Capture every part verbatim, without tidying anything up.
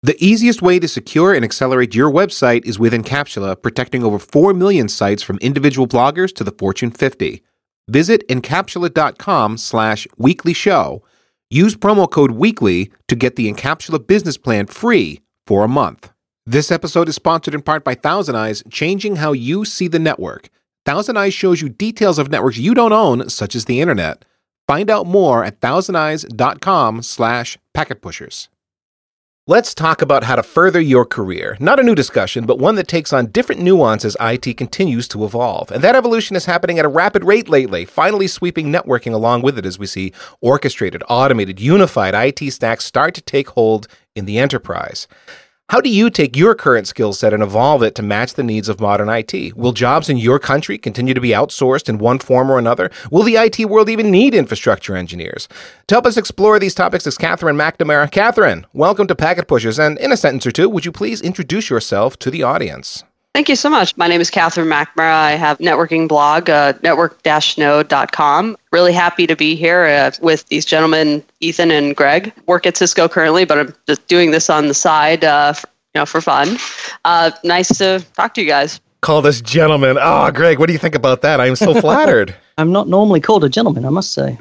The easiest way to secure and accelerate your website is with Encapsula, protecting over four million sites from individual bloggers to the Fortune fifty. Visit encapsula.com slash weekly show. Use promo code weekly to get the Encapsula business plan free for a month. This episode is sponsored in part by Thousand Eyes, changing how you see the network. Thousand Eyes shows you details of networks you don't own, such as the internet. Find out more at thousandeyes.com slash packetpushers. Let's talk about how to further your career. Not a new discussion, but one that takes on different nuance as I T continues to evolve. And that evolution is happening at a rapid rate lately, finally sweeping networking along with it as we see orchestrated, automated, unified I T stacks start to take hold in the enterprise. How do you take your current skill set and evolve it to match the needs of modern I T? Will jobs in your country continue to be outsourced in one form or another? Will the I T world even need infrastructure engineers? To help us explore these topics is Catherine McNamara. Catherine, welcome to Packet Pushers, and in a sentence or two, would you please introduce yourself to the audience? Thank you so much. My name is Catherine McNamara. I have a networking blog, uh, network dash node dot com. Really happy to be here uh, with these gentlemen, Ethan and Greg. Work at Cisco currently, but I'm just doing this on the side uh, for, you know, for fun. Uh, nice to talk to you guys. Call us gentlemen. Oh, Greg, what do you think about that? I'm so flattered. I'm not normally called a gentleman, I must say.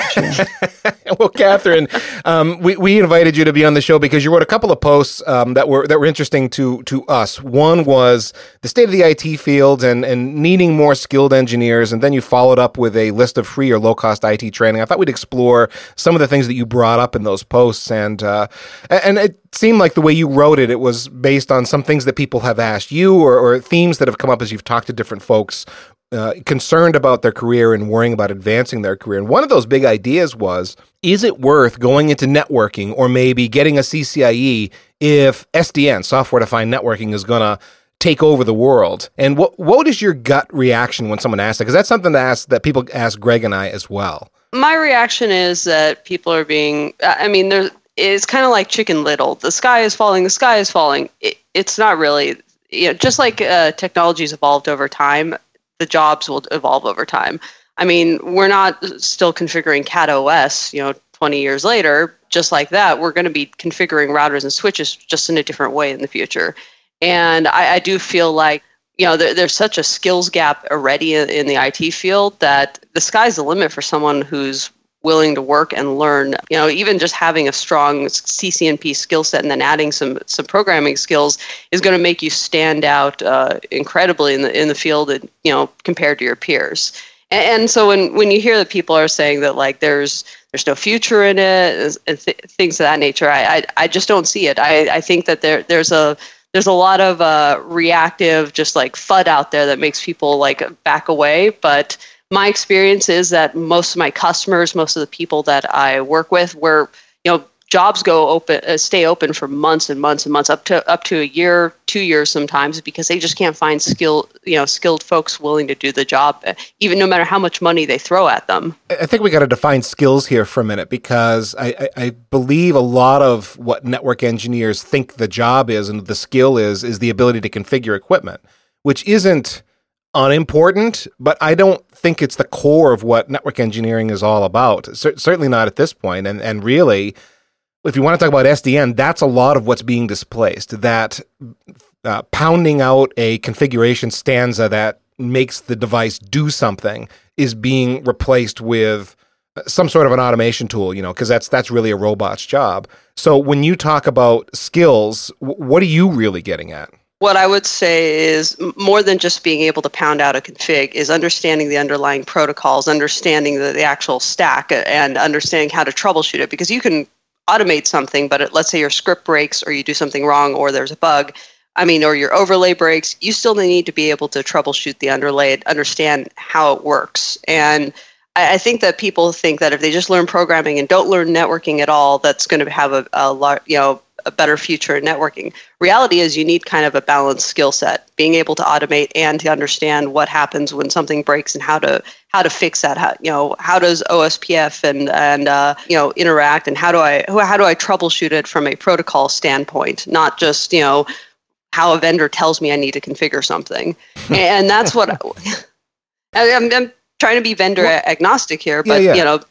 Well, Catherine, um, we, we invited you to be on the show because you wrote a couple of posts um, that were that were interesting to to us. One was the state of the I T field and, and needing more skilled engineers, and then you followed up with a list of free or low-cost I T training. I thought we'd explore some of the things that you brought up in those posts, and uh, and it seemed like the way you wrote it, it was based on some things that people have asked you or, or themes that have come up as you've talked to different folks Uh, concerned about their career and worrying about advancing their career. And one of those big ideas was, is it worth going into networking or maybe getting a C C I E if S D N, software-defined networking, is going to take over the world? And what what is your gut reaction when someone asks that? Because that's something that, ask, that people ask Greg and I as well. My reaction is that people are being, I mean, there it's kind of like Chicken Little. The sky is falling, the sky is falling. It, it's not really, you know, just like uh, technology's evolved over time, the jobs will evolve over time. I mean, we're not still configuring Cat O S, you know, twenty years later. Just like that, we're going to be configuring routers and switches just in a different way in the future. And I, I do feel like, you know, there, there's such a skills gap already in, in the I T field that the sky's the limit for someone who's willing to work and learn. You know, even just having a strong C C N P skill set and then adding some some programming skills is going to make you stand out uh, incredibly in the in the field, and, you know, compared to your peers. And, and so when when you hear that people are saying that like there's there's no future in it and th- things of that nature, I, I I just don't see it. I I think that there there's a there's a lot of uh, reactive just like F U D out there that makes people like back away, but my experience is that most of my customers, most of the people that I work with, where, you know, jobs go open, uh, stay open for months and months and months, up to up to a year, two years sometimes, because they just can't find skill, you know, skilled folks willing to do the job, even no matter how much money they throw at them. I think we got to define skills here for a minute, because I, I, I believe a lot of what network engineers think the job is and the skill is is the ability to configure equipment, which isn't unimportant, but I don't think it's the core of what network engineering is all about. C- certainly not at this point. And and really, if you want to talk about S D N, that's a lot of what's being displaced. That uh, pounding out a configuration stanza that makes the device do something is being replaced with some sort of an automation tool, you know, because that's that's really a robot's job. So when you talk about skills, w- what are you really getting at? What I would say is more than just being able to pound out a config is understanding the underlying protocols, understanding the, the actual stack, and understanding how to troubleshoot it. Because you can automate something, but it, let's say your script breaks or you do something wrong or there's a bug, I mean, or your overlay breaks, you still need to be able to troubleshoot the underlay, understand how it works. And I, I think that people think that if they just learn programming and don't learn networking at all, that's going to have a, a lot, you know, a better future in networking. Reality is you need kind of a balanced skill set, being able to automate and to understand what happens when something breaks and how to how to fix that. How, you know, how does O S P F and and uh, you know interact, and how do I how do I troubleshoot it from a protocol standpoint, not just, you know, how a vendor tells me I need to configure something. And that's what I, I'm, I'm trying to be vendor well, agnostic here, but yeah, yeah. you know.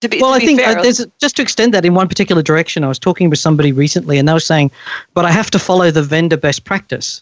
To be, well, to I be think fair, uh, there's just to extend that in one particular direction. I was talking with somebody recently, and they were saying, "But I have to follow the vendor best practice."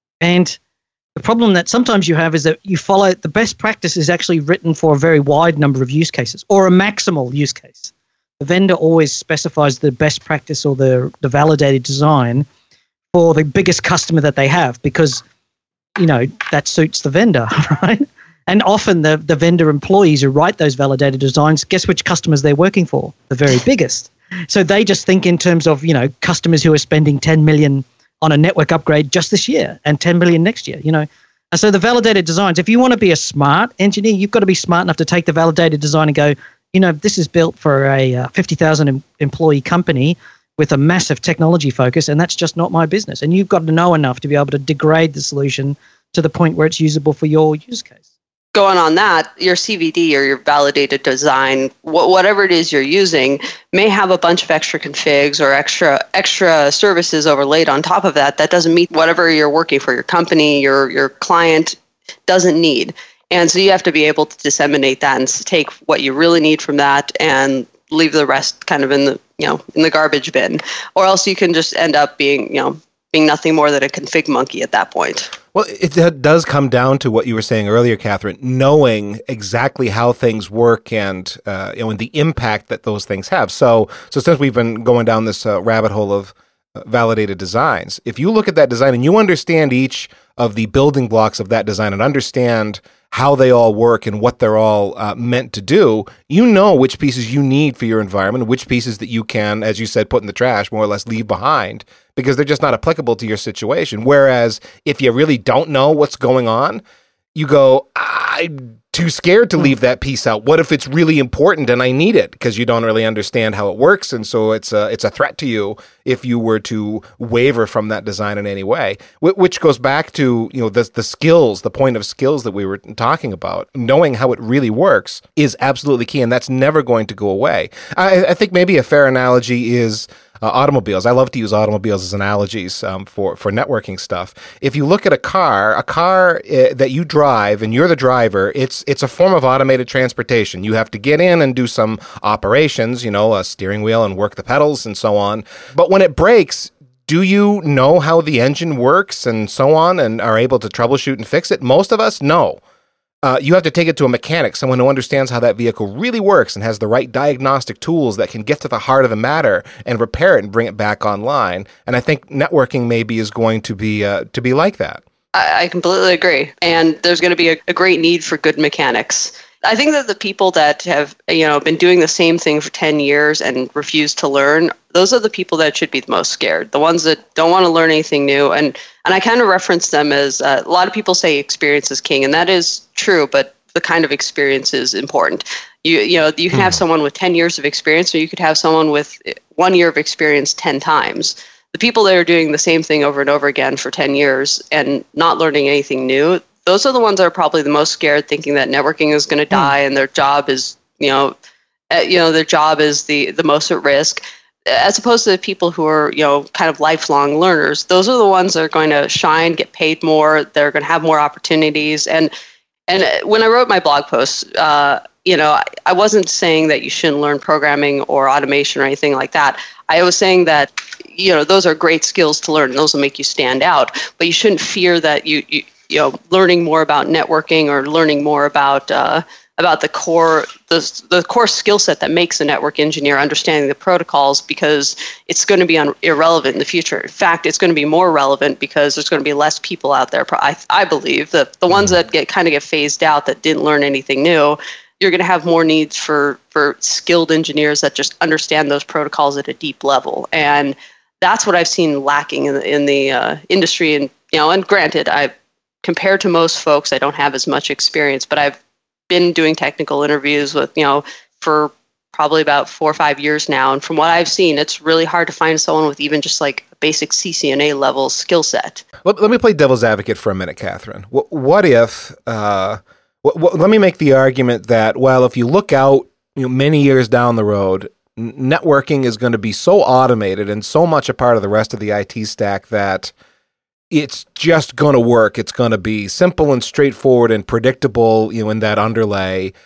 And the problem that sometimes you have is that you follow the best practice is actually written for a very wide number of use cases or a maximal use case. The vendor always specifies the best practice or the the validated design for the biggest customer that they have because, you know, that suits the vendor, right? And often the, the vendor employees who write those validated designs, guess which customers they're working for? The very biggest. So they just think in terms of, you know, customers who are spending ten million on a network upgrade just this year and ten million next year, you know. And so the validated designs, if you want to be a smart engineer, you've got to be smart enough to take the validated design and go, you know, this is built for a uh, fifty thousand em- employee company with a massive technology focus, and that's just not my business. And you've got to know enough to be able to degrade the solution to the point where it's usable for your use case. Going on that, your C V D or your validated design, wh- whatever it is you're using, may have a bunch of extra configs or extra extra services overlaid on top of that. That doesn't meet whatever you're working for, your company, your your client doesn't need. And so you have to be able to disseminate that and take what you really need from that and leave the rest kind of in the, you know, in the garbage bin. Or else you can just end up being, you know, being nothing more than a config monkey at that point. Well, it does come down to what you were saying earlier, Catherine, knowing exactly how things work and uh, you know, and the impact that those things have. So, so since we've been going down this uh, rabbit hole of uh, validated designs, if you look at that design and you understand each of the building blocks of that design and understand how they all work and what they're all uh, meant to do, you know which pieces you need for your environment, which pieces that you can, as you said, put in the trash, more or less leave behind, because they're just not applicable to your situation. Whereas if you really don't know what's going on, you go, I'm too scared to leave that piece out. What if it's really important and I need it? Because you don't really understand how it works, and so it's a, it's a threat to you if you were to waver from that design in any way. Which goes back to, you know, the the skills, the point of skills that we were talking about. Knowing how it really works is absolutely key, and that's never going to go away. I, I think maybe a fair analogy is Uh, automobiles. I love to use automobiles as analogies um, for, for networking stuff. If you look at a car, a car uh, that you drive and you're the driver, it's it's a form of automated transportation. You have to get in and do some operations, you know, a steering wheel and work the pedals and so on. But when it breaks, do you know how the engine works and so on and are able to troubleshoot and fix it? Most of us, no. Uh, you have to take it to a mechanic, someone who understands how that vehicle really works and has the right diagnostic tools that can get to the heart of the matter and repair it and bring it back online. And I think networking maybe is going to be uh, to be like that. I, I completely agree. And there's going to be a, a great need for good mechanics. I think that the people that have, you know, been doing the same thing for ten years and refuse to learn, those are the people that should be the most scared. The ones that don't want to learn anything new. And and I kind of reference them as uh, a lot of people say experience is king, and that is true, but the kind of experience is important. You you know, you can have someone with ten years of experience, or you could have someone with one year of experience ten times. The people that are doing the same thing over and over again for ten years and not learning anything new, those are the ones that are probably the most scared, thinking that networking is going to die and their job is, you know, uh, you know, their job is the, the most at risk, as opposed to the people who are, you know, kind of lifelong learners. Those are the ones that are going to shine, get paid more. They're going to have more opportunities. And and when I wrote my blog post, uh, you know, I, I wasn't saying that you shouldn't learn programming or automation or anything like that. I was saying that, you know, those are great skills to learn. Those will make you stand out. But you shouldn't fear that you, you you know, learning more about networking or learning more about uh, about the core the the core skill set that makes a network engineer, understanding the protocols, because it's going to be un- irrelevant in the future. In fact, it's going to be more relevant because there's going to be less people out there. I I believe that the ones that get kind of get phased out that didn't learn anything new, you're going to have more needs for for skilled engineers that just understand those protocols at a deep level, and that's what I've seen lacking in the in the uh, industry. And you know, and granted, I. Compared to most folks, I don't have as much experience, but I've been doing technical interviews with, you know, for probably about four or five years now. And from what I've seen, it's really hard to find someone with even just like a basic C C N A level skill set. Let, let me play devil's advocate for a minute, Catherine. What, what if, uh, what, what, let me make the argument that, well, if you look out, you know, many years down the road, n- networking is going to be so automated and so much a part of the rest of the I T stack that it's just going to work. It's going to be simple and straightforward and predictable, you know, in that underlay,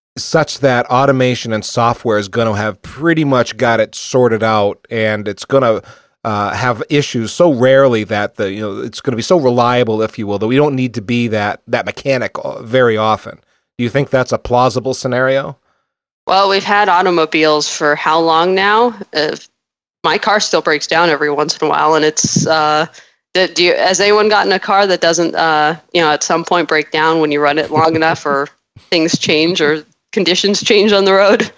such that automation and software is going to have pretty much got it sorted out, and it's going to uh, have issues so rarely that the you know it's going to be so reliable, if you will, that we don't need to be that that mechanic very often. Do you think that's a plausible scenario? Well, we've had automobiles for how long now? Uh, my car still breaks down every once in a while, and it's. Uh, do you, has anyone gotten a car that doesn't, uh, you know, at some point break down when you run it long enough, or things change, or conditions change on the road?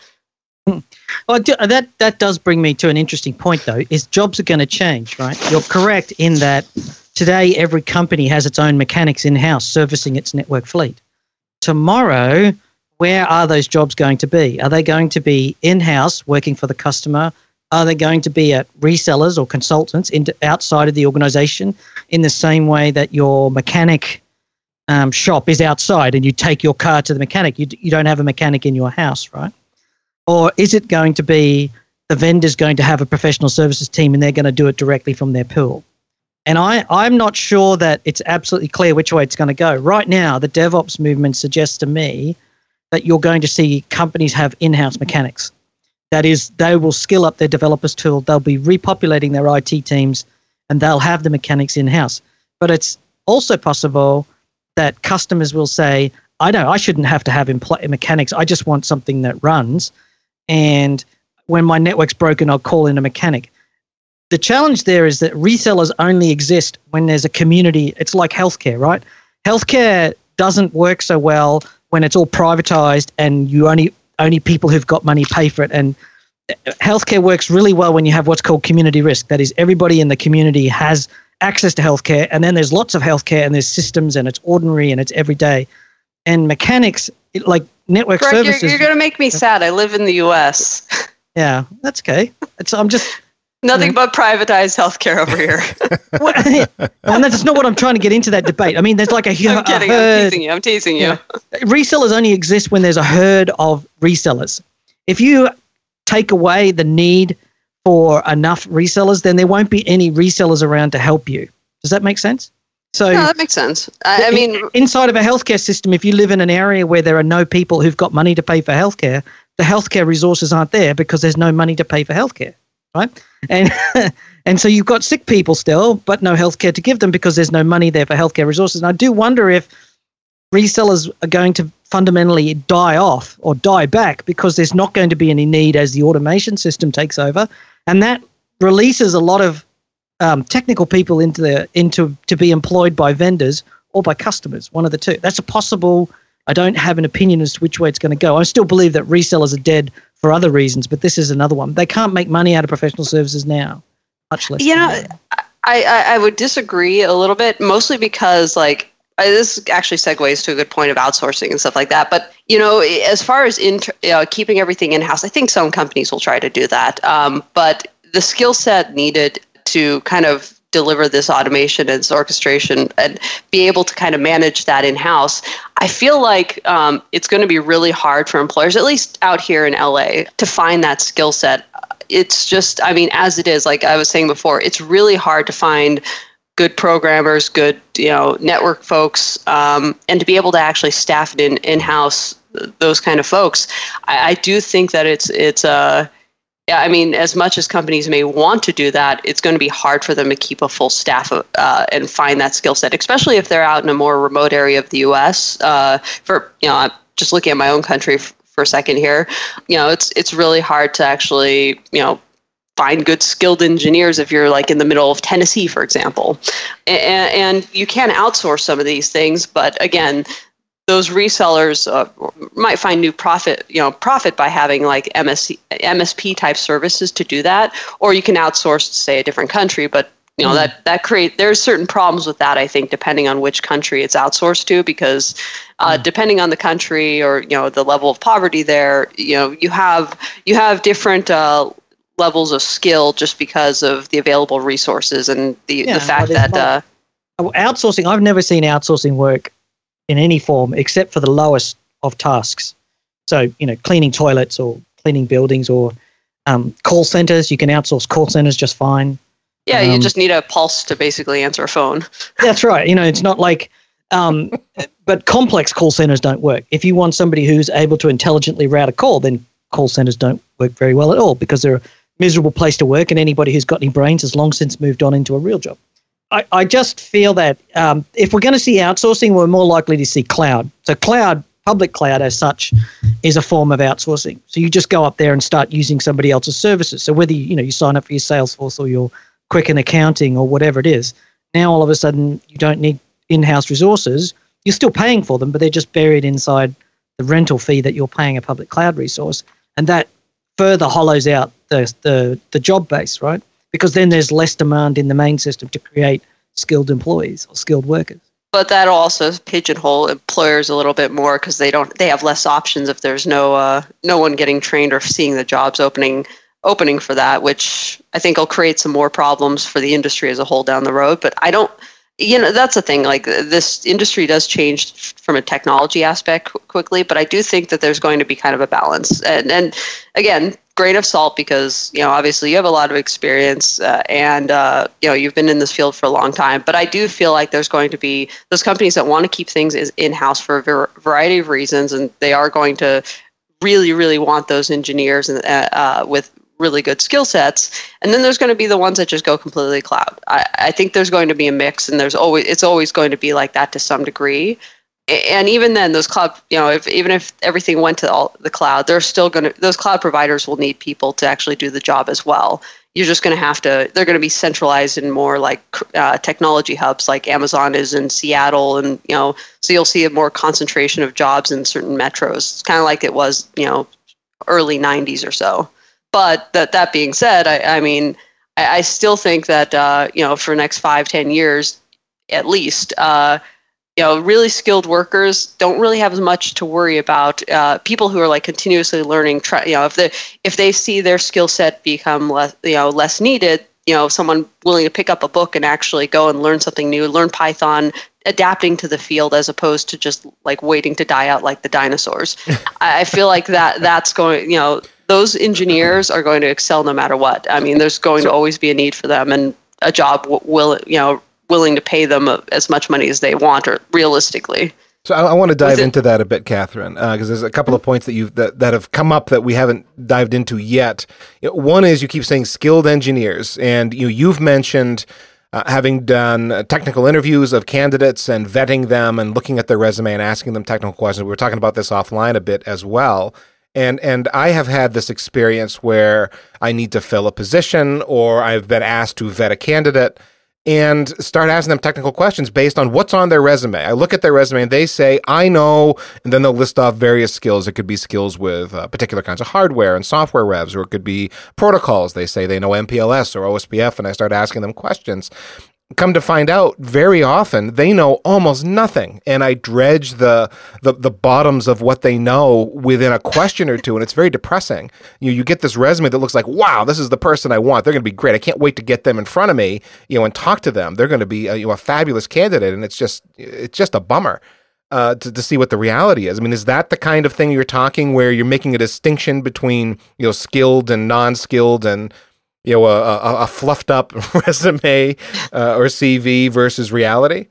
Well, that that does bring me to an interesting point, though. Is jobs are going to change, right? You're correct in that today every company has its own mechanics in-house servicing its network fleet. Tomorrow, where are those jobs going to be? Are they going to be in-house working for the customer? Are they going to be at resellers or consultants into, outside of the organization, in the same way that your mechanic um, shop is outside and you take your car to the mechanic? You, you don't have a mechanic in your house, right? Or is it going to be the vendor's going to have a professional services team and they're going to do it directly from their pool? And I, I'm not sure that it's absolutely clear which way it's going to go. Right now, the DevOps movement suggests to me that you're going to see companies have in-house mechanics. That is, they will skill up their developers tool, they'll be repopulating their I T teams, and they'll have the mechanics in-house. But it's also possible that customers will say, I know I shouldn't have to have impl- mechanics, I just want something that runs. And when my network's broken, I'll call in a mechanic. The challenge there is that resellers only exist when there's a community. It's like healthcare, right? Healthcare doesn't work so well when it's all privatized and you only only people who've got money pay for it. And healthcare works really well when you have what's called community risk. That is, everybody in the community has access to healthcare, and then there's lots of healthcare, and there's systems, and it's ordinary, and it's everyday. And mechanics, it, like network Greg, services. You're, you're going to make me sad. I live in the U S Yeah, that's okay. It's, I'm just... Nothing you know. but privatized healthcare over here. well, and that's not what I'm trying to get into that debate. I mean, there's like a, I'm kidding. a herd. I'm teasing you. I'm teasing you. you know, resellers only exist when there's a herd of resellers. If you take away the need for enough resellers, then there won't be any resellers around to help you. Does that make sense? So yeah, that makes sense. I, I mean, inside of a healthcare system, if you live in an area where there are no people who've got money to pay for healthcare, the healthcare resources aren't there because there's no money to pay for healthcare. Right, and and so you've got sick people still, but no healthcare to give them because there's no money there for healthcare resources. And I do wonder if resellers are going to fundamentally die off or die back because there's not going to be any need as the automation system takes over, and that releases a lot of um, technical people into the into to be employed by vendors or by customers. One of the two. That's a possible. I don't have an opinion as to which way it's going to go. I still believe that resellers are dead for other reasons, but this is another one. They can't make money out of professional services now, much less. You know, I, I, I would disagree a little bit, mostly because, like, I, this actually segues to a good point of outsourcing and stuff like that. But, you know, as far as in, uh, keeping everything in-house, I think some companies will try to do that. Um, but the skill set needed to kind of deliver this automation and this orchestration and be able to kind of manage that in-house, I feel like um, it's going to be really hard for employers, at least out here in L A, to find that skill set. It's just, I mean, as it is, like I was saying before, it's really hard to find good programmers, good, you know, network folks, um, and to be able to actually staff it in in-house, those kind of folks. I, I do think that it's it's a uh, Yeah, I mean, as much as companies may want to do that, it's going to be hard for them to keep a full staff of, uh, and find that skill set, especially if they're out in a more remote area of the U S. Uh, for you know, I'm just looking at my own country f- for a second here. You know, it's it's really hard to actually you know find good skilled engineers if you're like in the middle of Tennessee, for example, and, and you can outsource some of these things, but again, those resellers uh, might find new profit, you know, profit by having like M S C, M S P type services to do that, or you can outsource to say a different country. But you know mm. that that create there's certain problems with that. I think depending on which country it's outsourced to, because uh, mm. depending on the country or you know the level of poverty there, you know you have you have different uh, levels of skill just because of the available resources and the yeah, the fact well, that uh, outsourcing. I've never seen outsourcing work in any form except for the lowest of tasks. So, you know, cleaning toilets or cleaning buildings or um, call centers. You can outsource call centers just fine. Yeah, um, you just need a pulse to basically answer a phone. That's right. You know, it's not like Um, but complex call centers don't work. If you want somebody who's able to intelligently route a call, then call centers don't work very well at all because they're a miserable place to work, and anybody who's got any brains has long since moved on into a real job. I, I just feel that um, if we're going to see outsourcing, we're more likely to see cloud. So cloud, public cloud as such, is a form of outsourcing. So you just go up there and start using somebody else's services. So whether you, you know, you sign up for your Salesforce or your Quicken accounting or whatever it is, now all of a sudden you don't need in-house resources. You're still paying for them, but they're just buried inside the rental fee that you're paying a public cloud resource. And that further hollows out the the, the job base, right? Because then there's less demand in the main system to create skilled employees or skilled workers. But that'll also pigeonhole employers a little bit more because they don't they have less options if there's no uh, no one getting trained or seeing the jobs opening opening for that, which I think will create some more problems for the industry as a whole down the road. But I don't, you know, that's the thing. Like this industry does change from a technology aspect qu- quickly, but I do think that there's going to be kind of a balance. And and again, grain of salt because, you know, obviously you have a lot of experience uh, and, uh, you know, you've been in this field for a long time. But I do feel like there's going to be those companies that want to keep things in-house for a ver- variety of reasons. And they are going to really, really want those engineers and uh, uh, with really good skill sets. And then there's going to be the ones that just go completely cloud. I, I think there's going to be a mix and there's always, it's always going to be like that to some degree. And even then, those cloud, you know, if even if everything went to all the cloud, they're still going to, those cloud providers will need people to actually do the job as well. You're just going to have to, they're going to be centralized in more like uh, technology hubs like Amazon is in Seattle. And, you know, so you'll see a more concentration of jobs in certain metros. It's kind of like it was, you know, early nineties or so. But that that being said, I, I mean, I, I still think that, uh, you know, for the next five, ten years at least, uh, you know, really skilled workers don't really have as much to worry about. Uh, people who are like continuously learning, try, you know, if they if they see their skill set become less, you know, less needed, you know, someone willing to pick up a book and actually go and learn something new, learn Python, adapting to the field as opposed to just like waiting to die out like the dinosaurs. I, I feel like that that's going, you know, those engineers are going to excel no matter what. I mean, there's going to always be a need for them and a job w- will, you know, willing to pay them as much money as they want, or realistically. So I, I want to dive into that a bit, Catherine, because uh, there's a couple of points that you've that, that have come up that we haven't dived into yet. You know, one is you keep saying skilled engineers, and you know, you've mentioned uh, having done uh, technical interviews of candidates and vetting them and looking at their resume and asking them technical questions. We were talking about this offline a bit as well. And and I have had this experience where I need to fill a position or I've been asked to vet a candidate and start asking them technical questions based on what's on their resume. I look at their resume and they say, I know, and then they'll list off various skills. It could be skills with uh, particular kinds of hardware and software revs, or it could be protocols. They say they know M P L S or O S P F, and I start asking them questions. Come to find out, very often they know almost nothing, and I dredge the, the the bottoms of what they know within a question or two, and it's very depressing. You you get this resume that looks like, wow, this is the person I want. They're going to be great. I can't wait to get them in front of me, you know, and talk to them. They're going to be a, you know, a fabulous candidate, and it's just it's just a bummer uh, to to see what the reality is. I mean, is that the kind of thing you're talking where you're making a distinction between, you know, skilled and non-skilled, and you know, a, a, a fluffed up resume uh, or C V versus reality?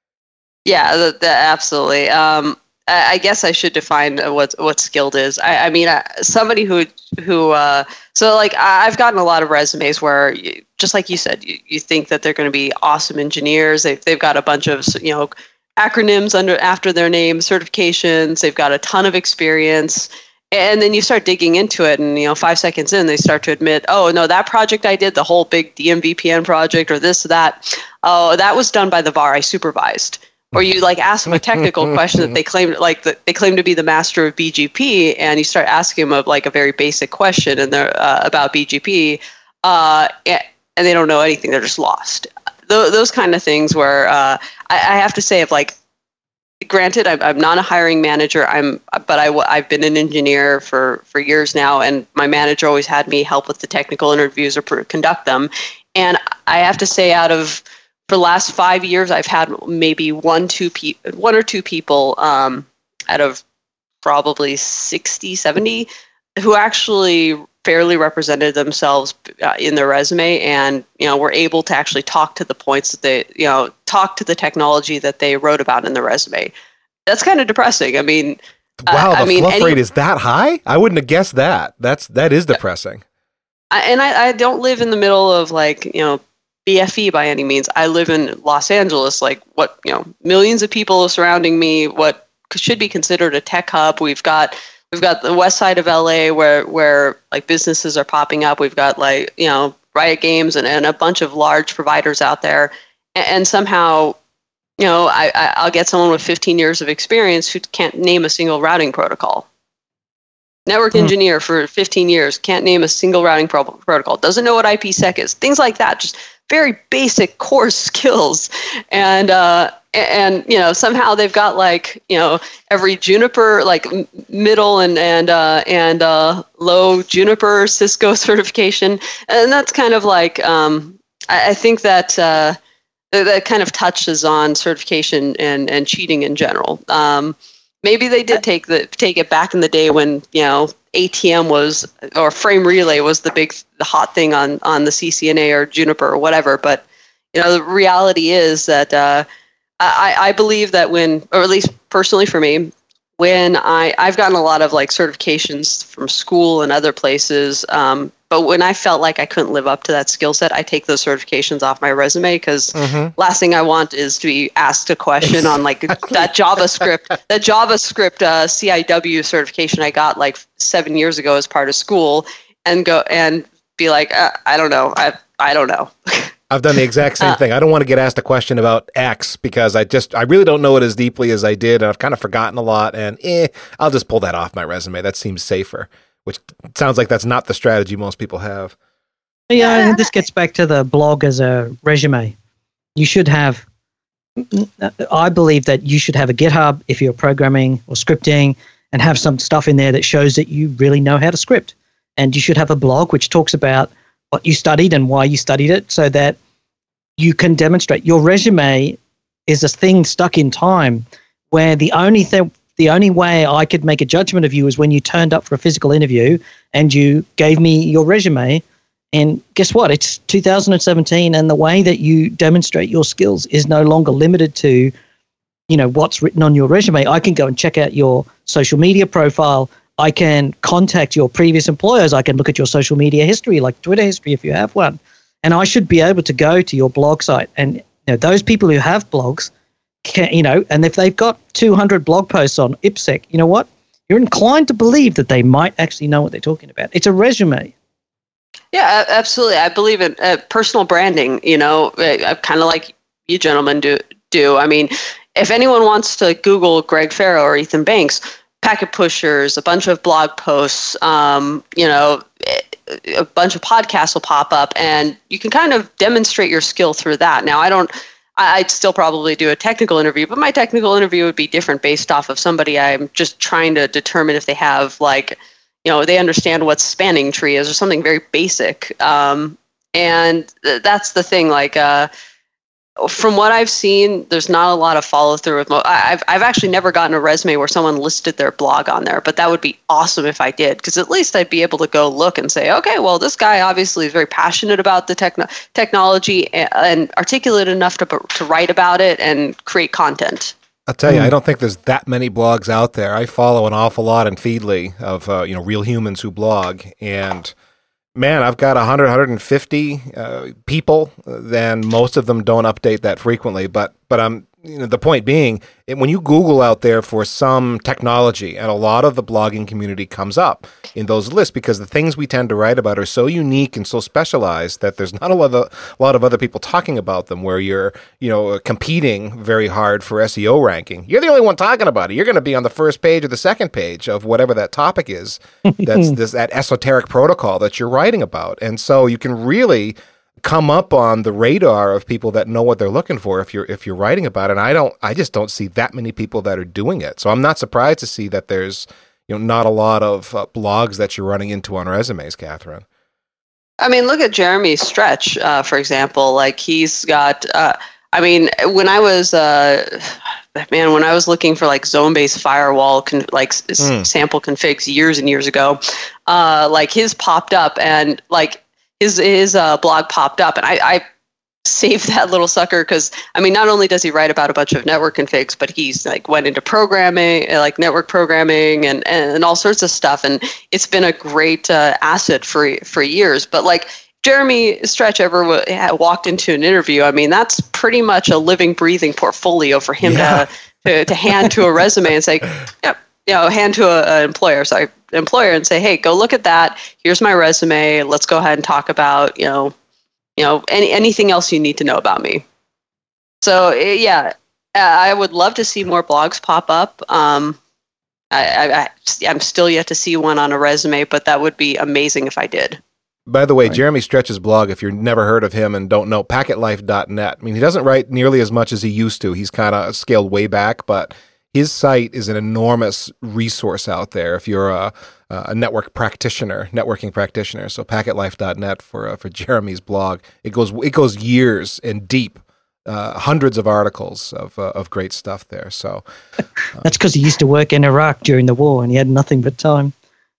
Yeah, that, that, absolutely. Um, I, I guess I should define what what skilled is. I, I mean, I, somebody who who uh, so like I've gotten a lot of resumes where, you, just like you said, you, you think that they're going to be awesome engineers. They've they've got a bunch of, you know, acronyms under after their name, certifications. They've got a ton of experience. And then you start digging into it, and you know, five seconds in, they start to admit, "Oh no, that project I did, the whole big D M V P N project, or this, that, oh, that was done by the V A R I supervised." Or you like ask them a technical question that they claim, like the, they claim to be the master of B G P, and you start asking them of like a very basic question, and they're uh, about B G P, uh, and, and they don't know anything. They're just lost. Th- those kind of things where uh, I, I have to say, if like. Granted, I'm, I'm not a hiring manager. I'm, but I, I've been an engineer for, for years now, and my manager always had me help with the technical interviews or per, conduct them. And I have to say, out of for the last five years, I've had maybe one, two pe- one or two people um, out of probably sixty, seventy who actually fairly represented themselves uh, in their resume, and you know, were able to actually talk to the points that they, you know, talk to the technology that they wrote about in the resume. That's kind of depressing. I mean, wow, uh, the I mean, fluff any, rate is that high? I wouldn't have guessed that. That's that is depressing. I, and I, I don't live in the middle of like, you know, B F E by any means. I live in Los Angeles, like what, you know, millions of people surrounding me, what should be considered a tech hub. We've got we've got the west side of L A where where like businesses are popping up. We've got like, you know, Riot Games and, and a bunch of large providers out there. And, and somehow, you know, I, I, I'll get someone with fifteen years of experience who can't name a single routing protocol. Network Hmm. engineer for fifteen years, can't name a single routing pro- protocol, doesn't know what I P sec is, things like that, just very basic core skills. And, uh, and you know, somehow they've got like, you know, every Juniper, like m- middle and, and, uh, and uh, low Juniper Cisco certification. And that's kind of like, um, I, I think that, uh, that kind of touches on certification and, and cheating in general. Um, maybe they did take the take it back in the day when, you know, A T M was, or frame relay was the big, the hot thing on, on the C C N A or Juniper or whatever. But, you know, the reality is that uh, I, I believe that when, or at least personally for me, when I, I've gotten a lot of like certifications from school and other places, um, but when I felt like I couldn't live up to that skill set, I take those certifications off my resume, because Mm-hmm. last thing I want is to be asked a question on like Exactly. that JavaScript, that JavaScript uh, C I W certification I got like seven years ago as part of school, and go and be like, uh, I don't know, I I don't know. I've done the exact same Uh, thing. I don't want to get asked a question about X because I just, I really don't know it as deeply as I did. And I've kind of forgotten a lot, and eh, I'll just pull that off my resume. That seems safer, which sounds like that's not the strategy most people have. Yeah, and this gets back to the blog as a resume. You should have, I believe that you should have a GitHub if you're programming or scripting, and have some stuff in there that shows that you really know how to script. And you should have a blog which talks about what you studied and why you studied it, so that you can demonstrate. Your resume is a thing stuck in time, where the only thing, the only way I could make a judgment of you is when you turned up for a physical interview and you gave me your resume. And guess what? It's two thousand seventeen, and the way that you demonstrate your skills is no longer limited to, you know, what's written on your resume. I can go and check out your social media profile. I can contact your previous employers. I can look at your social media history, like Twitter history if you have one. And I should be able to go to your blog site. And you know, those people who have blogs can, you know, and if they've got two hundred blog posts on IPSec, you know what? You're inclined to believe that they might actually know what they're talking about. It's a resume. Yeah, a- absolutely. I believe in uh, personal branding. You know, uh, kind of like you gentlemen do. Do I mean, if anyone wants to Google Greg Farrow or Ethan Banks, packet pushers, a bunch of blog posts, um, you know, a bunch of podcasts will pop up, and you can kind of demonstrate your skill through that. Now, I don't. I- I'd still probably do a technical interview, but my technical interview would be different based off of somebody I'm just trying to determine if they have like, you know, they understand what spanning tree is or something very basic. Um, and th- that's the thing. Like, uh, from what I've seen, there's not a lot of follow through with. Mo- I- I've I've actually never gotten a resume where someone listed their blog on there, but that would be awesome if I did, because at least I'd be able to go look and say, okay, well, this guy obviously is very passionate about the techno- technology and, and articulate enough to to write about it and create content. I'll tell you, I don't think there's that many blogs out there. I follow an awful lot in Feedly of uh, you know, real humans who blog, and man, I've got one hundred, one hundred fifty uh, people. Then most of them don't update that frequently. But but I'm you know the point being, it, when you Google out there for some technology, and a lot of the blogging community comes up in those lists, because the things we tend to write about are so unique and so specialized that there's not a lot of, a lot of other people talking about them. Where you're you know competing very hard for S E O ranking, you're the only one talking about it. You're going to be on the first page or the second page of whatever that topic is. That's this that esoteric protocol that you're writing about, and so you can really come up on the radar of people that know what they're looking for if you're if you're writing about it. And I don't I just don't see that many people that are doing it. So I'm not surprised to see that there's you know not a lot of uh, blogs that you're running into on resumes, Catherine. I mean, look at Jeremy Stretch, uh, for example. Like, he's got. Uh, I mean, when I was, uh, man, when I was looking for like zone-based firewall, con- like mm. sample configs years and years ago, uh, like his popped up and like his his uh, blog popped up, and I, I saved that little sucker because I mean, not only does he write about a bunch of network configs, but he's like went into programming, like network programming, and and all sorts of stuff, and it's been a great uh, asset for for years. But like, Jeremy Stretch ever w- walked into an interview, I mean, that's pretty much a living, breathing portfolio for him yeah. to, to to hand to a resume and say, yep, you know, hand to an employer, sorry, employer and say, hey, go look at that. Here's my resume. Let's go ahead and talk about, you know, you know, any anything else you need to know about me. So yeah, I would love to see more blogs pop up. Um, I, I, I'm still yet to see one on a resume, but that would be amazing if I did. By the way, right. Jeremy Stretch's blog, if you've never heard of him and don't know, packet life dot net. I mean, he doesn't write nearly as much as he used to. He's kind of scaled way back, but his site is an enormous resource out there if you're a, a network practitioner, networking practitioner. So packet life dot net for uh, for Jeremy's blog. It goes it goes years and deep, uh, hundreds of articles of uh, of great stuff there. So uh, that's because he used to work in Iraq during the war and he had nothing but time.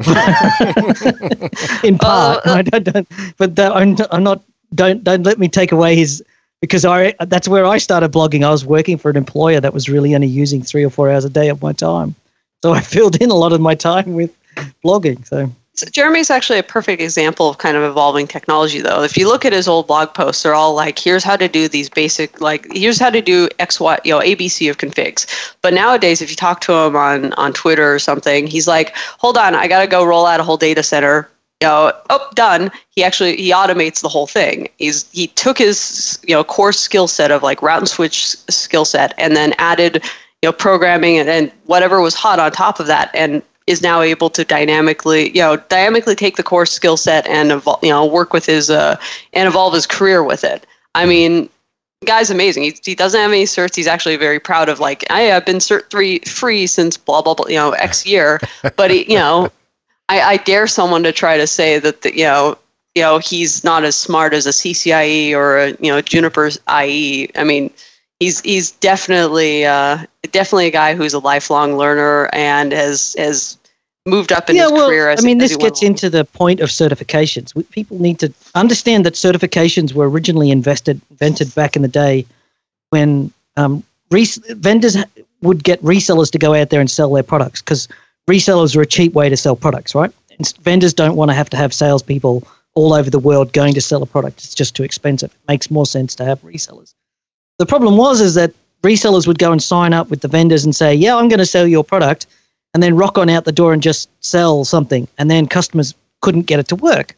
In part, uh, I don't, don't, but the, I'm, I'm not. Don't don't let me take away his because I. That's where I started blogging. I was working for an employer that was really only using three or four hours a day of my time, so I filled in a lot of my time with blogging. So. So Jeremy's actually a perfect example of kind of evolving technology, though. If you look at his old blog posts, they're all like, here's how to do these basic, like, here's how to do X, Y, you know, A B C of configs. But nowadays, if you talk to him on, on Twitter or something, he's like, hold on, I got to go roll out a whole data center. You know, oh, done. He actually, he automates the whole thing. He's, he took his, you know, core skill set of like route and switch skill set and then added, you know, programming and, and whatever was hot on top of that. And is now able to dynamically, you know, dynamically take the core skill set and evol- you know, work with his uh, and evolve his career with it. I mean, the guy's amazing. He, he doesn't have any certs. He's actually very proud of like, I have been cert three free since blah blah blah, you know, X year. But he, you know, I, I dare someone to try to say that the, you know, you know, he's not as smart as a C C I E or a, you know, Juniper I E. I mean. He's he's definitely uh, definitely a guy who's a lifelong learner and has has moved up in yeah, his well, career. As, I mean, as this gets into the point of certifications. People need to understand that certifications were originally invested invented back in the day when um, res- vendors would get resellers to go out there and sell their products because resellers are a cheap way to sell products, right? And vendors don't want to have to have salespeople all over the world going to sell a product. It's just too expensive. It makes more sense to have resellers. The problem was is that resellers would go and sign up with the vendors and say, yeah, I'm going to sell your product, and then rock on out the door and just sell something, and then customers couldn't get it to work.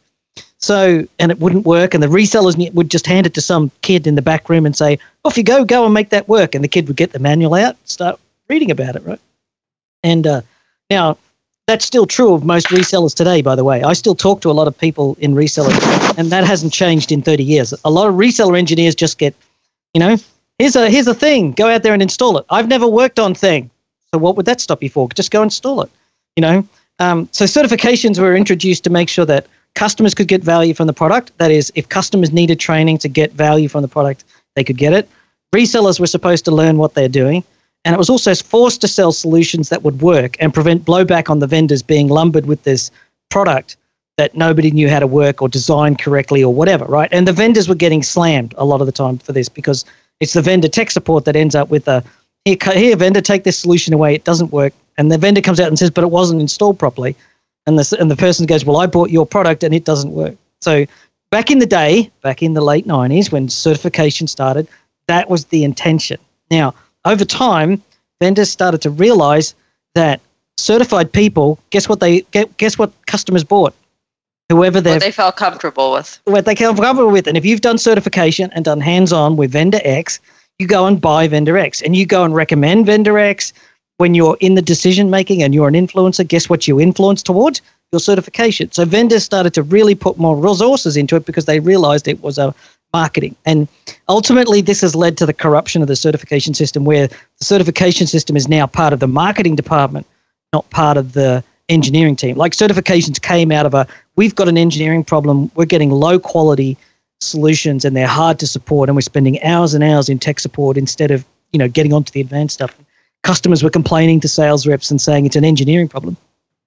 So, and it wouldn't work, and the resellers would just hand it to some kid in the back room and say, off you go, go and make that work. And the kid would get the manual out, start reading about it, right? And uh, now, that's still true of most resellers today, by the way. I still talk to a lot of people in resellers, and that hasn't changed in thirty years. A lot of reseller engineers just get, you know, here's a here's a thing. Go out there and install it. I've never worked on thing. So what would that stop you for? Just go install it, you know. Um, so certifications were introduced to make sure that customers could get value from the product. That is, if customers needed training to get value from the product, they could get it. Resellers were supposed to learn what they're doing. And it was also forced to sell solutions that would work and prevent blowback on the vendors being lumbered with this product that nobody knew how to work or design correctly or whatever, right? And the vendors were getting slammed a lot of the time for this because it's the vendor tech support that ends up with a, here, here vendor, take this solution away, it doesn't work. And the vendor comes out and says, but it wasn't installed properly. And the, and the person goes, well, I bought your product and it doesn't work. So back in the day, back in the late nineties, when certification started, that was the intention. Now, over time, vendors started to realize that certified people, guess what they guess what customers bought? Whoever what they felt comfortable with. What they felt comfortable with. And if you've done certification and done hands-on with vendor X, you go and buy vendor X. And you go and recommend vendor X. When you're in the decision-making and you're an influencer, guess what you influence towards? Your certification. So vendors started to really put more resources into it because they realized it was a marketing. And ultimately, this has led to the corruption of the certification system where the certification system is now part of the marketing department, not part of the engineering team. Like certifications came out of a, we've got an engineering problem, we're getting low quality solutions and they're hard to support, and we're spending hours and hours in tech support instead of, you know, getting onto the advanced stuff. Customers were complaining to sales reps and saying it's an engineering problem.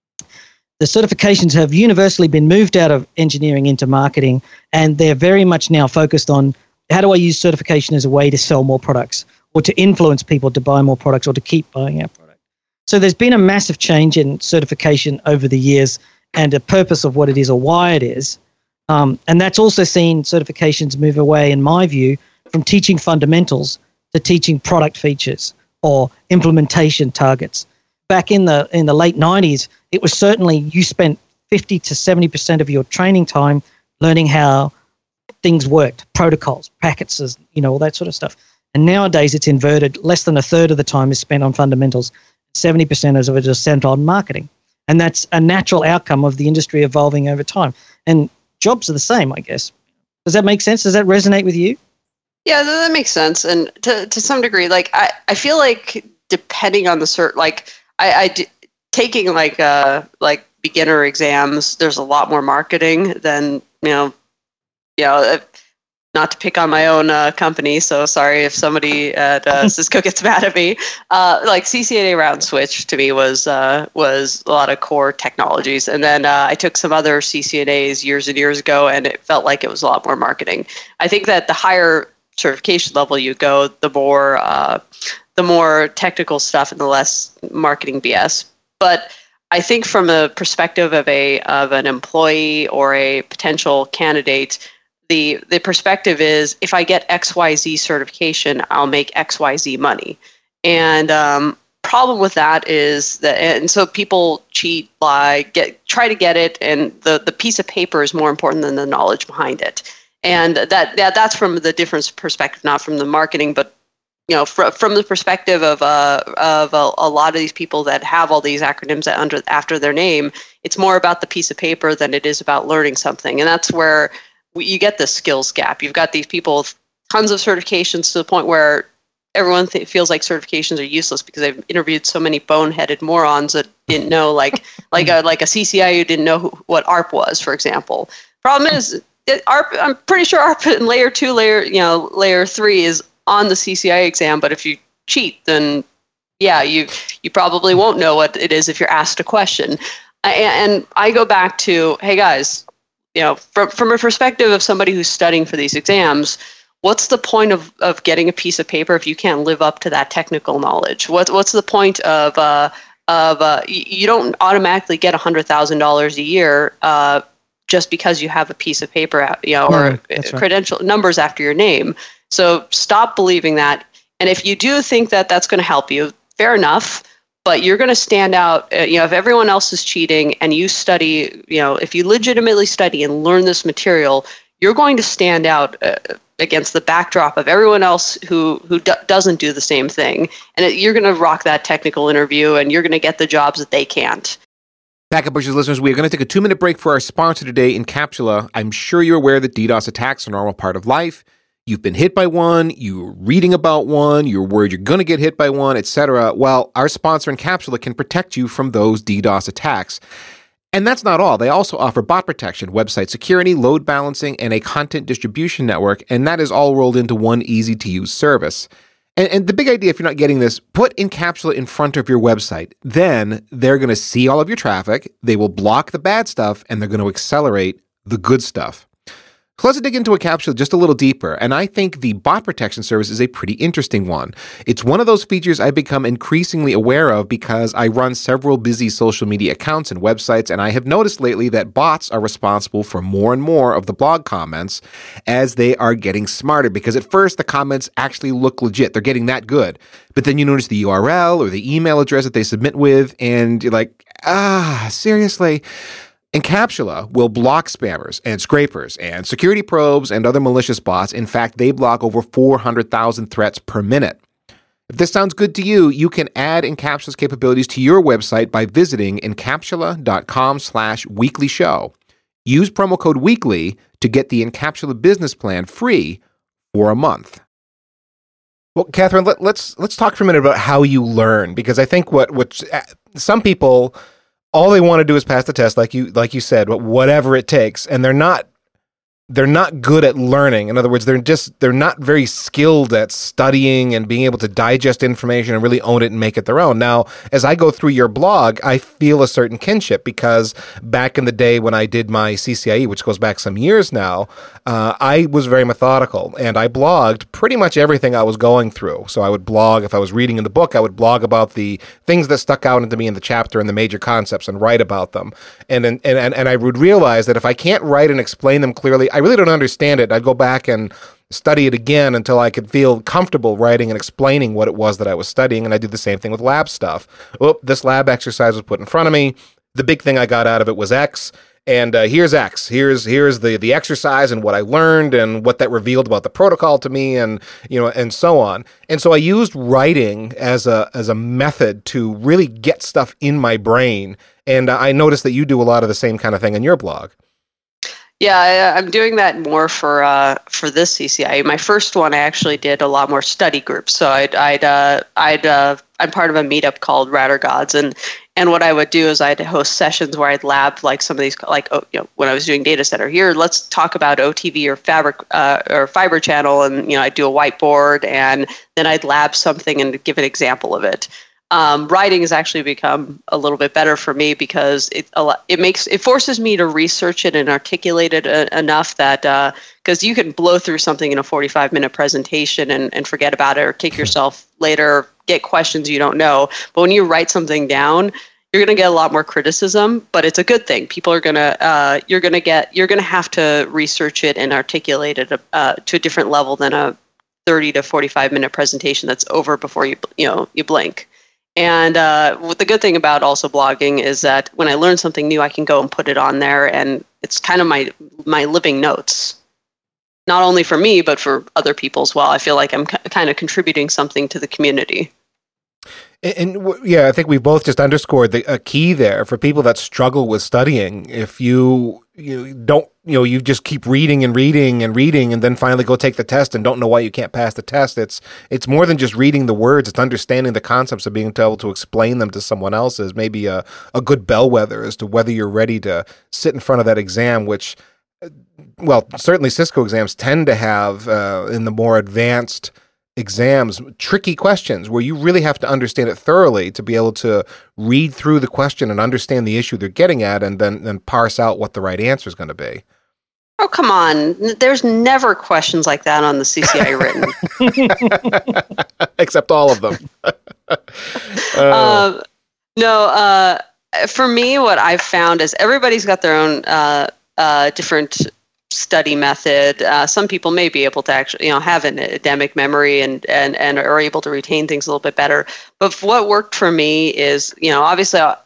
The certifications have universally been moved out of engineering into marketing, and they're very much now focused on how do I use certification as a way to sell more products or to influence people to buy more products or to keep buying our product. So there's been a massive change in certification over the years and the purpose of what it is or why it is. Um, and that's also seen certifications move away, in my view, from teaching fundamentals to teaching product features or implementation targets. Back in the in the late nineties, it was certainly you spent fifty to seventy percent of your training time learning how things worked, protocols, packets, you know, all that sort of stuff. And nowadays it's inverted. Less than a third of the time is spent on fundamentals. seventy percent of it is spent on marketing. And that's a natural outcome of the industry evolving over time. And jobs are the same, I guess. Does that make sense? Does that resonate with you? Yeah, that, that makes sense. And to to some degree, like I, I feel like depending on the cert, like I, I d- taking like uh like beginner exams, there's a lot more marketing than, you know, you know, not to pick on my own uh, company, so sorry if somebody at uh, Cisco gets mad at me. Uh, like C C N A Round Switch to me was uh, was a lot of core technologies, and then uh, I took some other C C N As years and years ago, and it felt like it was a lot more marketing. I think that the higher certification level you go, the more uh, the more technical stuff and the less marketing B S. But I think from a perspective of a of an employee or a potential candidate, the the perspective is if I get X Y Z certification, I'll make X Y Z money. And um, problem with that is that, and so people cheat, lie, get try to get it, and the the piece of paper is more important than the knowledge behind it. And that, that that's from the different perspective, not from the marketing, but you know, fr- from the perspective of uh, of a, a lot of these people that have all these acronyms under after their name. It's more about the piece of paper than it is about learning something, and that's where you get the skills gap. You've got these people with tons of certifications to the point where everyone th- feels like certifications are useless because they've interviewed so many boneheaded morons that didn't know, like like a like a C C I who didn't know who, what A R P was, for example. Problem is, it, A R P, I'm pretty sure A R P in layer two, layer you know, layer three is on the C C I exam. But if you cheat, then yeah, you you probably won't know what it is if you're asked a question. I, and I go back to, hey guys, you know, from from a perspective of somebody who's studying for these exams, what's the point of, of getting a piece of paper if you can't live up to that technical knowledge? What what's the point of uh, of uh, you don't automatically get a hundred thousand dollars a year uh, just because you have a piece of paper, you know, or no, right. credential numbers after your name. So stop believing that. And if you do think that that's going to help you, fair enough. But you're going to stand out, uh, you know, if everyone else is cheating and you study, you know, if you legitimately study and learn this material, you're going to stand out uh, against the backdrop of everyone else who who do- doesn't do the same thing. And it, you're going to rock that technical interview and you're going to get the jobs that they can't. Backup Pushers listeners, we are going to take a two-minute break for our sponsor today, Incapsula. I'm sure you're aware that DDoS attacks are a normal part of life. You've been hit by one, you're reading about one, you're worried you're going to get hit by one, et cetera. Well, our sponsor Incapsula can protect you from those DDoS attacks. And that's not all. They also offer bot protection, website security, load balancing, and a content distribution network, and that is all rolled into one easy-to-use service. And, and the big idea, if you're not getting this, put Incapsula in front of your website. Then they're going to see all of your traffic, they will block the bad stuff, and they're going to accelerate the good stuff. So let's dig into Incapsula just a little deeper, and I think the bot protection service is a pretty interesting one. It's one of those features I've become increasingly aware of because I run several busy social media accounts and websites, and I have noticed lately that bots are responsible for more and more of the blog comments as they are getting smarter, because at first the comments actually look legit. They're getting that good. But then you notice the U R L or the email address that they submit with, and you're like, ah, seriously? Incapsula will block spammers and scrapers and security probes and other malicious bots. In fact, they block over four hundred thousand threats per minute. If this sounds good to you, you can add Incapsula's capabilities to your website by visiting incapsula.com slash weekly show. Use promo code weekly to get the Incapsula business plan free for a month. Well, Catherine, let, let's let's talk for a minute about how you learn, because I think what what some people, all they want to do is pass the test, like you like you said, whatever it takes, and they're not they're not good at learning. In other words, they're just they're not very skilled at studying and being able to digest information and really own it and make it their own. Now, as I go through your blog, I feel a certain kinship because back in the day when I did my C C I E, which goes back some years now, uh, I was very methodical and I blogged pretty much everything I was going through. So I would blog, if I was reading in the book, I would blog about the things that stuck out into me in the chapter and the major concepts and write about them. And and and, and I would realize that if I can't write and explain them clearly, I really don't understand it. I'd go back and study it again until I could feel comfortable writing and explaining what it was that I was studying. And I did the same thing with lab stuff. Oh, this lab exercise was put in front of me. The big thing I got out of it was X. And uh, here's X. Here's here's the the exercise and what I learned and what that revealed about the protocol to me, and you know, and so on. And so I used writing as a as a method to really get stuff in my brain. And uh, I noticed that you do a lot of the same kind of thing in your blog. Yeah, I, I'm doing that more for uh, for this C C I E. My first one, I actually did a lot more study groups. So I'd I'd uh, I'd uh, I'm part of a meetup called Router Gods, and and what I would do is I'd host sessions where I'd lab like some of these, like oh, you know, when I was doing data center here, let's talk about O T V or fabric uh, or fiber channel, and you know I'd do a whiteboard, and then I'd lab something and give an example of it. Um, writing has actually become a little bit better for me because it a lot, it makes it forces me to research it and articulate it uh, enough that because uh, you can blow through something in a forty-five minute presentation and, and forget about it or kick yourself later, get questions you don't know. But when you write something down, you're going to get a lot more criticism, but it's a good thing. People are going to uh, you're going to get you're going to have to research it and articulate it uh, to a different level than a thirty to forty-five minute presentation that's over before you you know you blink. And uh, what the good thing about also blogging is that when I learn something new, I can go and put it on there, and it's kind of my my living notes, not only for me but for other people as well. I feel like I'm k- kind of contributing something to the community. And, and yeah, I think we both just underscored the a key there for people that struggle with studying. If you you don't you know you just keep reading and reading and reading, and then finally go take the test and don't know why you can't pass the test. It's it's more than just reading the words. It's understanding the concepts and being able to explain them to someone else is maybe a a good bellwether as to whether you're ready to sit in front of that exam, which, well, certainly Cisco exams tend to have uh, in the more advanced exams, tricky questions where you really have to understand it thoroughly to be able to read through the question and understand the issue they're getting at, and then, then parse out what the right answer is going to be. Oh, come on. There's never questions like that on the C C I written. Except all of them. uh. uh, no, uh, for me, what I've found is everybody's got their own uh, uh, different study method. Uh, some people may be able to actually, you know, have an academic memory and, and, and are able to retain things a little bit better. But what worked for me is, you know, obviously, I,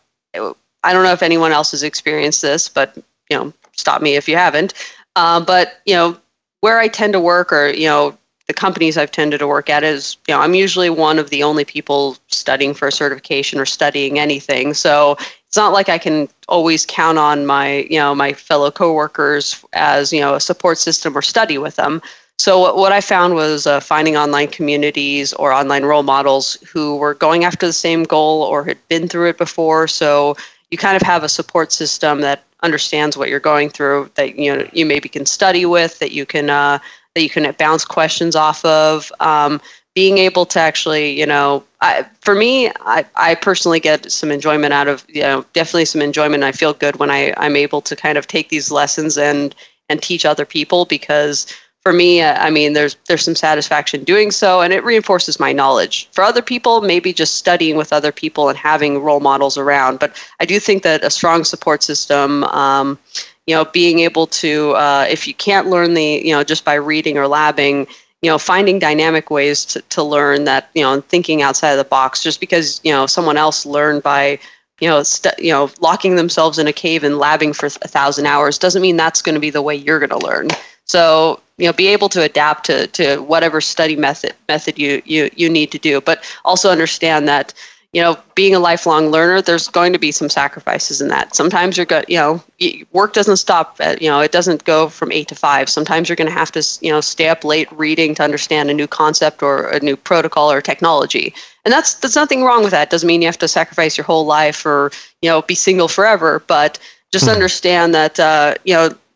I don't know if anyone else has experienced this, but, you know, stop me if you haven't. Uh, but, you know, where I tend to work, or, you know, the companies I've tended to work at is, you know, I'm usually one of the only people studying for a certification or studying anything. So it's not like I can always count on my, you know, my fellow coworkers as, you know, a support system or study with them. So what, what I found was uh, finding online communities or online role models who were going after the same goal or had been through it before. So you kind of have a support system that understands what you're going through, that, you know, you maybe can study with, that you can uh, that you can bounce questions off of. Um, being able to actually, you know, I, for me, I, I personally get some enjoyment out of, you know, definitely some enjoyment. I feel good when I, I'm able to kind of take these lessons and and teach other people, because for me, I mean, there's there's some satisfaction doing so, and it reinforces my knowledge. For other people, maybe just studying with other people and having role models around. But I do think that a strong support system, um, you know, being able to, uh, if you can't learn the, you know, just by reading or labbing, you know, finding dynamic ways to, to learn that, you know, thinking outside of the box. Just because, you know, someone else learned by, you know, st- you know, locking themselves in a cave and labbing for a thousand hours doesn't mean that's going to be the way you're going to learn. So, you know, be able to adapt to, to whatever study method method you, you you need to do, but also understand that, you know, being a lifelong learner, there's going to be some sacrifices in that. Sometimes you're going, you know, work doesn't stop at, you know, it doesn't go from eight to five. Sometimes you're going to have to, you know, stay up late reading to understand a new concept or a new protocol or technology. And that's, there's nothing wrong with that. Doesn't mean you have to sacrifice your whole life or, you know, be single forever, but just understand that, uh, you know,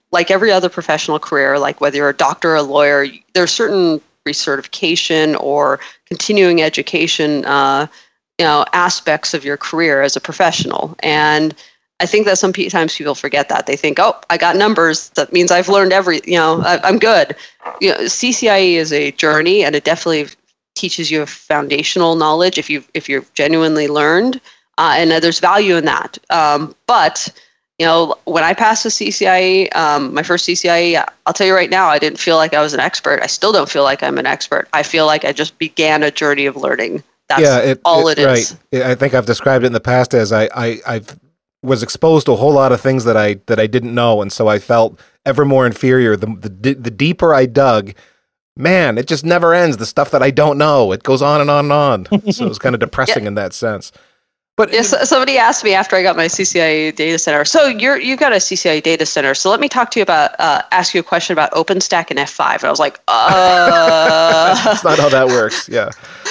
like every other professional career, like whether you're a doctor or a lawyer, there's certain recertification or continuing education, uh, you know, aspects of your career as a professional. And I think that sometimes people forget that. They think, oh, I got numbers. That means I've learned every, you know, I, I'm good. You know, C C I E is a journey, and it definitely teaches you foundational knowledge if you've, if you've genuinely learned, uh, and uh, there's value in that. Um, but, you know, when I passed the C C I E, um, my first C C I E, I'll tell you right now, I didn't feel like I was an expert. I still don't feel like I'm an expert. I feel like I just began a journey of learning. That's yeah, it, all it, it is. Right. I think I've described it in the past as I, I, I've was exposed to a whole lot of things that I that I didn't know, and so I felt ever more inferior. The the, the deeper I dug, man, it just never ends. The stuff that I don't know, it goes on and on and on. So it was kind of depressing yeah. in that sense. But yes, yeah, somebody asked me after I got my C C I E data center. So you're you got a C C I E data center. So let me talk to you about uh, ask you a question about OpenStack and F five. And I was like, uh, that's not how that works. Yeah.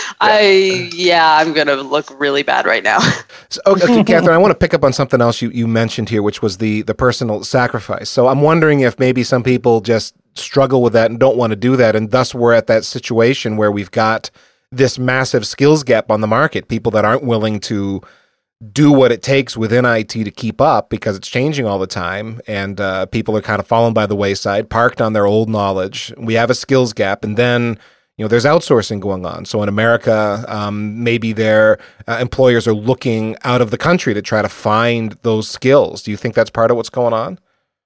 I yeah, I'm gonna look really bad right now. So, okay, Catherine, I want to pick up on something else you, you mentioned here, which was the the personal sacrifice. So I'm wondering if maybe some people just struggle with that and don't want to do that, and thus we're at that situation where we've got this massive skills gap on the market. People that aren't willing to do what it takes within I T to keep up because it's changing all the time, and uh, people are kind of falling by the wayside, parked on their old knowledge. We have a skills gap, and then you know there's outsourcing going on. So in America, um, maybe their uh, employers are looking out of the country to try to find those skills. Do you think that's part of what's going on?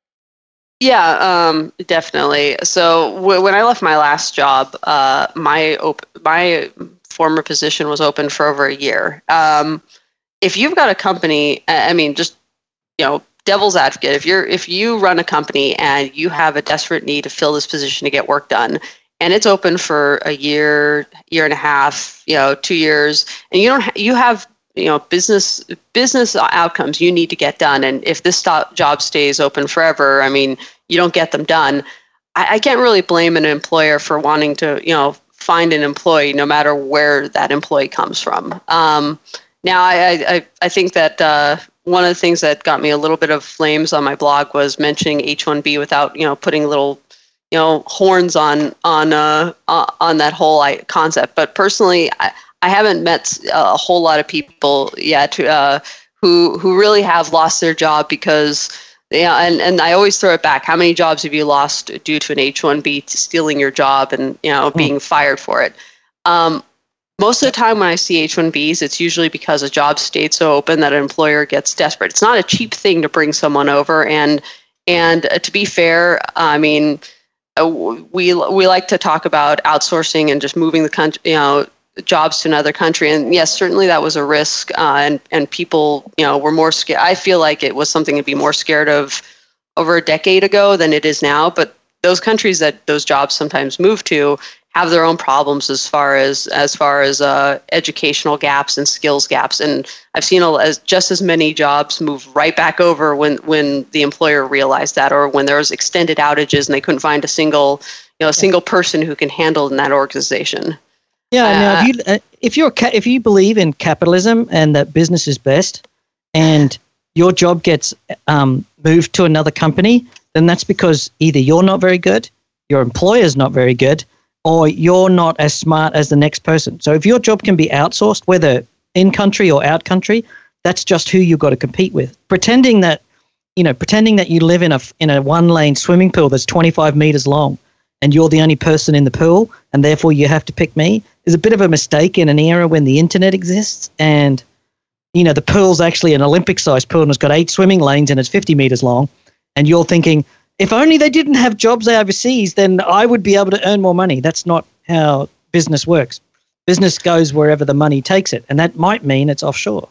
Yeah, um, definitely. So w- when I left my last job, uh, my op- my former position was open for over a year. Um, if you've got a company, I mean, just, you know, devil's advocate, if you're, if you run a company and you have a desperate need to fill this position to get work done, and it's open for a year, year and a half, you know, two years, and you don't, ha- you have, you know, business, business outcomes you need to get done. And if this stop, job stays open forever, I mean, you don't get them done. I, I can't really blame an employer for wanting to, you know, find an employee no matter where that employee comes from. Um, Now, I, I, I think that uh, one of the things that got me a little bit of flames on my blog was mentioning H one B without, you know, putting little, you know, horns on on uh, on that whole concept. But personally, I, I haven't met a whole lot of people yet uh, who who really have lost their job because, you know, and, and I always throw it back. How many jobs have you lost due to an H one B stealing your job and, you know, being mm. fired for it? Um, Most of the time when I see H one Bs, it's usually because a job stayed so open that an employer gets desperate. It's not a cheap thing to bring someone over. And and uh, to be fair, I mean, uh, we we like to talk about outsourcing and just moving the country, you know, jobs to another country. And yes, certainly that was a risk. Uh, and and people, you know, were more scared. I feel like it was something to be more scared of over a decade ago than it is now. But those countries that those jobs sometimes move to have their own problems as far as as far as uh, educational gaps and skills gaps, and I've seen a, as, just as many jobs move right back over when when the employer realized that, or when there was extended outages and they couldn't find a single you know a single person who can handle in that organization. Yeah. Uh, now, if you uh, if you're ca- if you believe in capitalism and that business is best, and your job gets um, moved to another company, then that's because either you're not very good, your employer's not very good, or you're not as smart as the next person. So if your job can be outsourced, whether in country or out country, that's just who you've got to compete with. Pretending that, you know, pretending that you live in a in a one lane swimming pool that's twenty-five meters long, and you're the only person in the pool, and therefore you have to pick me, is a bit of a mistake in an era when the internet exists, and you know the pool's actually an Olympic-sized pool and it's got eight swimming lanes and it's fifty meters long, and you're thinking, if only they didn't have jobs overseas, then I would be able to earn more money. That's not how business works. Business goes wherever the money takes it, and that might mean it's offshore.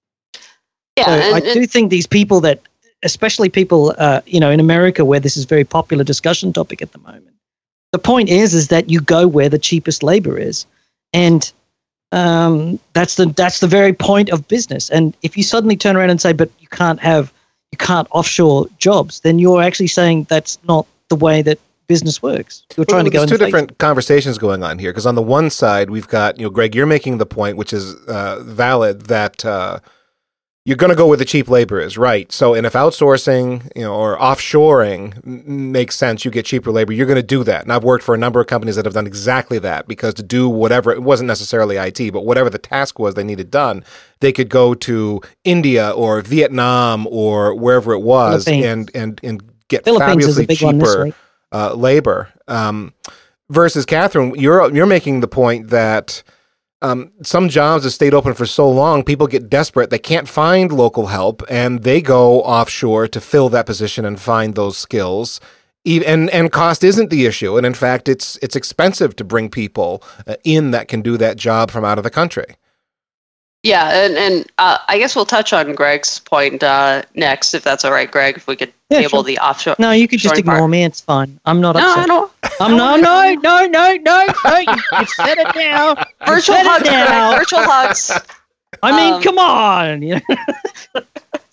Yeah, so and, I do think these people that, especially people, uh, you know, in America where this is a very popular discussion topic at the moment, the point is, is that you go where the cheapest labor is, and um, that's the that's the very point of business. And if you suddenly turn around and say, but you can't have you can't offshore jobs, then you're actually saying that's not the way that business works. You're trying well, to go. There's two different face. conversations going on here, because on the one side we've got, you know, Greg, you're making the point, which is uh, valid, that uh, you're going to go where the cheap labor is, right? So, and if outsourcing, you know, or offshoring m- makes sense, you get cheaper labor, you're going to do that. And I've worked for a number of companies that have done exactly that, because to do whatever, it wasn't necessarily I T, but whatever the task was they needed done, they could go to India or Vietnam or wherever it was and, and, and get Philippines fabulously cheaper uh, labor. Um, versus Catherine, you're, you're making the point that Um, some jobs have stayed open for so long, people get desperate. They can't find local help, and they go offshore to fill that position and find those skills. And and cost isn't the issue. And in fact, it's it's expensive to bring people uh, in that can do that job from out of the country. Yeah, and, and uh, I guess we'll touch on Greg's point uh, next, if that's all right, Greg, if we could yeah, table sure. the offshore. No, you could just ignore part. me. It's fine. I'm not no, upset. I don't. I'm no, no, no, no, no, no. You, you've said it now. You've Virtual said hugs, it now. Greg, virtual hugs. I mean, um, come on. You know?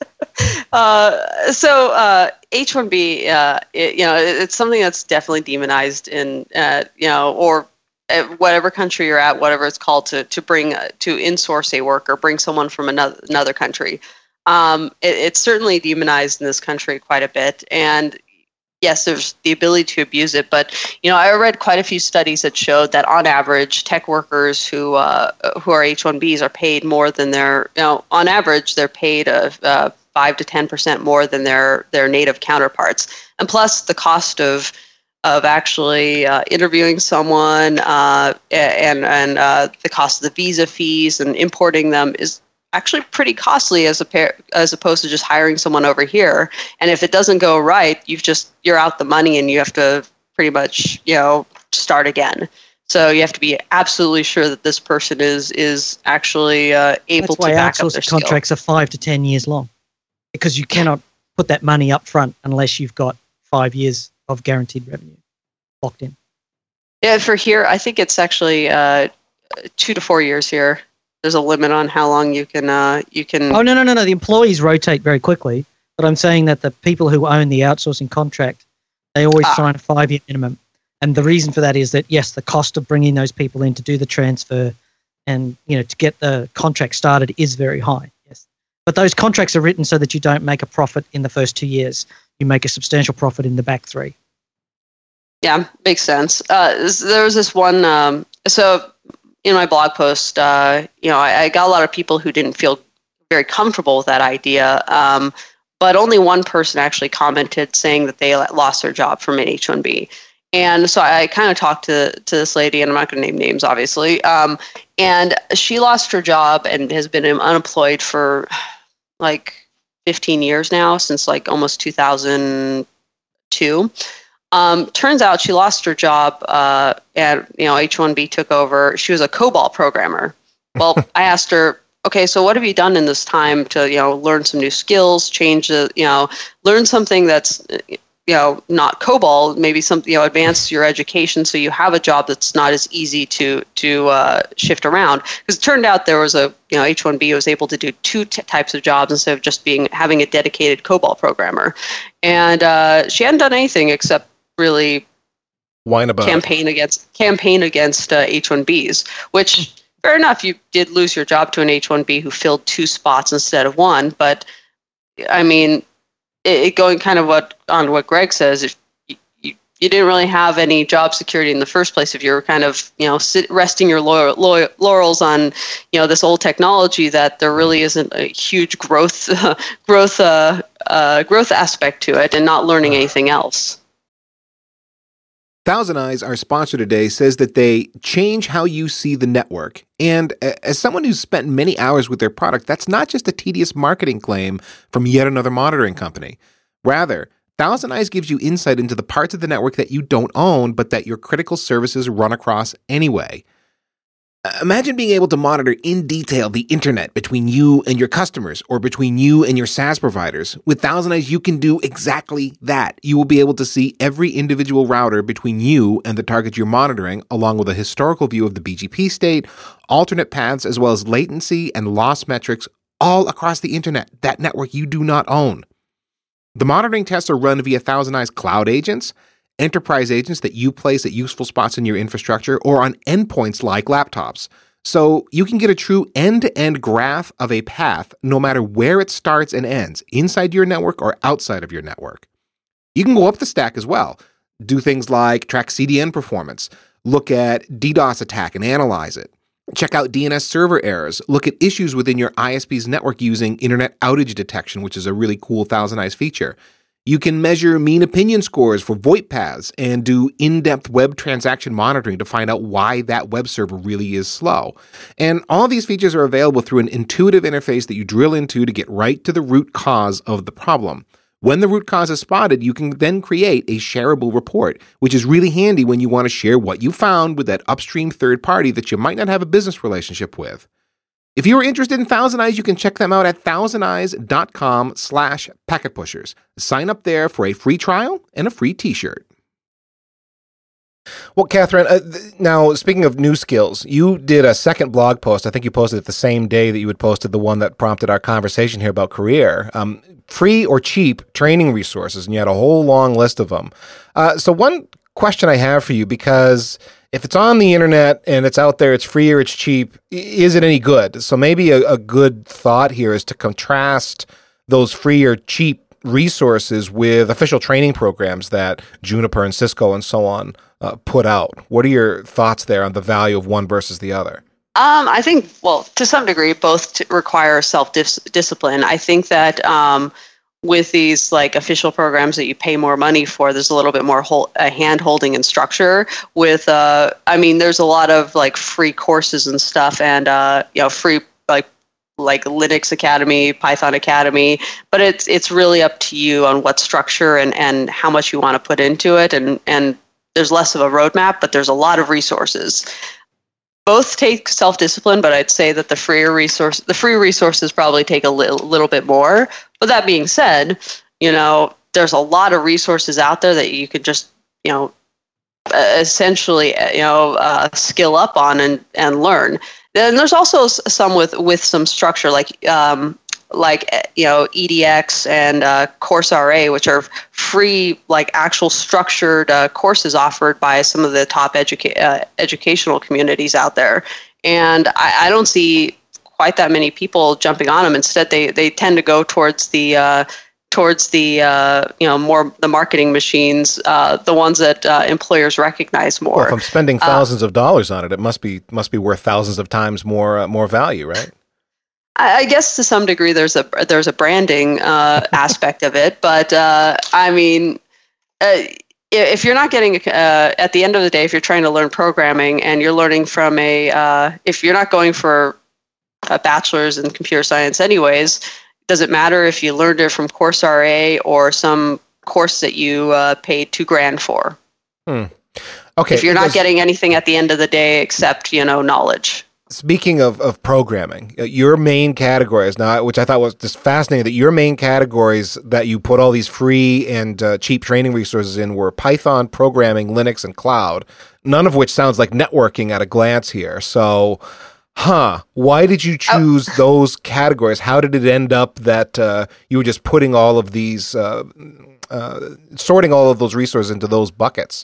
uh, so uh, H one B, uh, it, you know, it, it's something that's definitely demonized in, uh, you know, or whatever country you're at, whatever it's called, to to bring uh, to insource a worker, bring someone from another another country. Um, it, it's certainly demonized in this country quite a bit, and yes, there's the ability to abuse it. But you know, I read quite a few studies that showed that on average, tech workers who uh, who are H one Bs are paid more than their, you know, on average, they're paid a. Uh, five to ten percent more than their their native counterparts, and plus the cost of of actually uh, interviewing someone uh, and and uh, the cost of the visa fees and importing them is actually pretty costly as a pair, as opposed to just hiring someone over here. And if it doesn't go right, you've just you're out the money and you have to pretty much, you know, start again. So you have to be absolutely sure that this person is is actually uh, able That's why to back up their outsourcing skill. contracts are five to ten years long, because you cannot put that money up front unless you've got five years of guaranteed revenue locked in. Yeah, for here, I think it's actually uh, two to four years here. There's a limit on how long you can uh, you can. Oh no no no no! The employees rotate very quickly, but I'm saying that the people who own the outsourcing contract, they always Ah. sign a five-year minimum, and the reason for that is that yes, the cost of bringing those people in to do the transfer, and you know to get the contract started is very high. Yes, but those contracts are written so that you don't make a profit in the first two years. You make a substantial profit in the back three. Yeah, makes sense. Uh, there was this one. Um, so in my blog post, uh, you know, I, I got a lot of people who didn't feel very comfortable with that idea. Um, but only one person actually commented saying that they lost their job from an H one B. And so I kind of talked to to this lady, and I'm not going to name names, obviously. Um, and she lost her job and has been unemployed for like fifteen years now, since like almost two thousand two. Um, turns out she lost her job, uh, and you know H one B took over. She was a COBOL programmer. Well, I asked her, okay, so what have you done in this time to you know learn some new skills, change the you know learn something that's you know not COBOL, maybe some you know advance your education so you have a job that's not as easy to to uh, shift around. Because it turned out there was a you know H one B was able to do two t- types of jobs instead of just being having a dedicated COBOL programmer, and uh, she hadn't done anything except really Whine about campaign it. against campaign against uh, H one Bs, which fair enough, you did lose your job to an H one B who filled two spots instead of one. But I mean, it, it going kind of what on what Greg says, if you, you, you didn't really have any job security in the first place, if you were kind of you know sit, resting your laurel, laurel, laurels on you know this old technology, that there really isn't a huge growth uh, growth uh, uh, growth aspect to it, and not learning anything else. Thousand Eyes, our sponsor today, says that they change how you see the network. And as someone who's spent many hours with their product, that's not just a tedious marketing claim from yet another monitoring company. Rather, Thousand Eyes gives you insight into the parts of the network that you don't own, but that your critical services run across anyway. Imagine being able to monitor in detail the internet between you and your customers, or between you and your SaaS providers. With Thousand Eyes, you can do exactly that. You will be able to see every individual router between you and the target you're monitoring, along with a historical view of the B G P state, alternate paths, as well as latency and loss metrics all across the internet, that network you do not own. The monitoring tests are run via Thousand Eyes cloud agents, enterprise agents that you place at useful spots in your infrastructure, or on endpoints like laptops. So you can get a true end-to-end graph of a path no matter where it starts and ends, inside your network or outside of your network. You can go up the stack as well. Do things like track C D N performance, look at DDoS attack and analyze it. Check out D N S server errors, look at issues within your I S P's network using internet outage detection, which is a really cool Thousand Eyes feature. You can measure mean opinion scores for VoIP paths and do in-depth web transaction monitoring to find out why that web server really is slow. And all these features are available through an intuitive interface that you drill into to get right to the root cause of the problem. When the root cause is spotted, you can then create a shareable report, which is really handy when you want to share what you found with that upstream third party that you might not have a business relationship with. If you are interested in Thousand Eyes, you can check them out at thousand eyes dot com slash packet pushers. Sign up there for a free trial and a free t-shirt. Well, Catherine, uh, th- now speaking of new skills, you did a second blog post. I think you posted it the same day that you had posted the one that prompted our conversation here about career. Um, free or cheap training resources, and you had a whole long list of them. Uh, so one question I have for you, because if it's on the internet and it's out there, it's free or it's cheap, is it any good? So maybe a, a good thought here is to contrast those free or cheap resources with official training programs that Juniper and Cisco and so on uh, put out. What are your thoughts there on the value of one versus the other? Um, I think, well, to some degree, both t- require self-discipline. I think that um, with these like official programs that you pay more money for, there's a little bit more hol- uh, hand-holding and structure. With, uh, I mean, there's a lot of like free courses and stuff, and uh, you know, free like like Linux Academy, Python Academy, but it's it's really up to you on what structure and, and how much you want to put into it, and and there's less of a roadmap, but there's a lot of resources. Both take self-discipline, but I'd say that the freer resource, the free resources probably take a little, little bit more. But that being said, you know, there's a lot of resources out there that you could just, you know, essentially, you know, uh, skill up on and, and learn. Then there's also some with, with some structure, like um, like you know E D X and uh, Coursera, which are free, like actual structured uh, courses offered by some of the top educa- uh, educational communities out there. And I, I don't see quite that many people jumping on them. Instead, they they tend to go towards the uh, towards the uh, you know more the marketing machines, uh, the ones that uh, employers recognize more. Well, if I'm spending thousands uh, of dollars on it, it must be must be worth thousands of times more uh, more value, right? I guess to some degree there's a there's a branding uh, aspect of it, but uh, I mean, uh, if you're not getting uh, at the end of the day, if you're trying to learn programming and you're learning from a uh, if you're not going for a bachelor's in computer science, anyways, does it matter if you learned it from Coursera or some course that you uh, paid two grand for? Hmm. Okay, if you're not getting anything at the end of the day except you know knowledge. Speaking of, of programming, your main categories now, which I thought was just fascinating, that your main categories that you put all these free and uh, cheap training resources in were Python, programming, Linux, and cloud, none of which sounds like networking at a glance here. So, huh, why did you choose oh. those categories? How did it end up that uh, you were just putting all of these, uh, uh, sorting all of those resources into those buckets?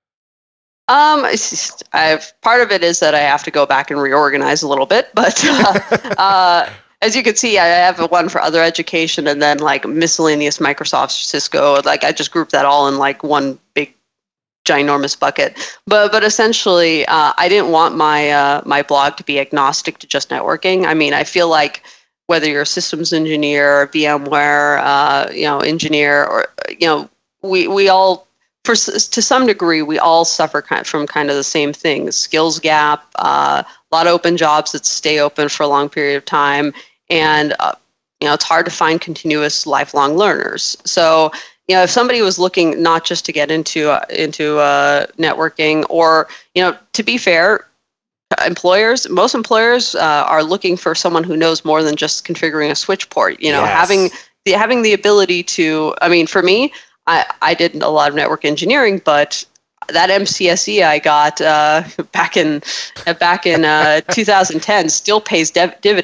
Um, I've part of it is that I have to go back and reorganize a little bit, but uh, uh, as you can see, I have one for other education and then like miscellaneous Microsoft, Cisco. Like I just grouped that all in like one big, ginormous bucket. But but essentially, uh, I didn't want my uh, my blog to be agnostic to just networking. I mean, I feel like whether you're a systems engineer, or VMware, uh, you know, engineer, or you know, we we all. For, to some degree, we all suffer kind of from kind of the same things: skills gap, uh, a lot of open jobs that stay open for a long period of time, and uh, you know it's hard to find continuous, lifelong learners. So, you know, if somebody was looking not just to get into uh, into uh, networking, or you know, to be fair, employers, most employers uh, are looking for someone who knows more than just configuring a switch port. You know, yes. having the having the ability to. I mean, for me. I, I did a lot of network engineering, but that M C S E I got uh, back in back in uh, two thousand ten still pays dev- dividends.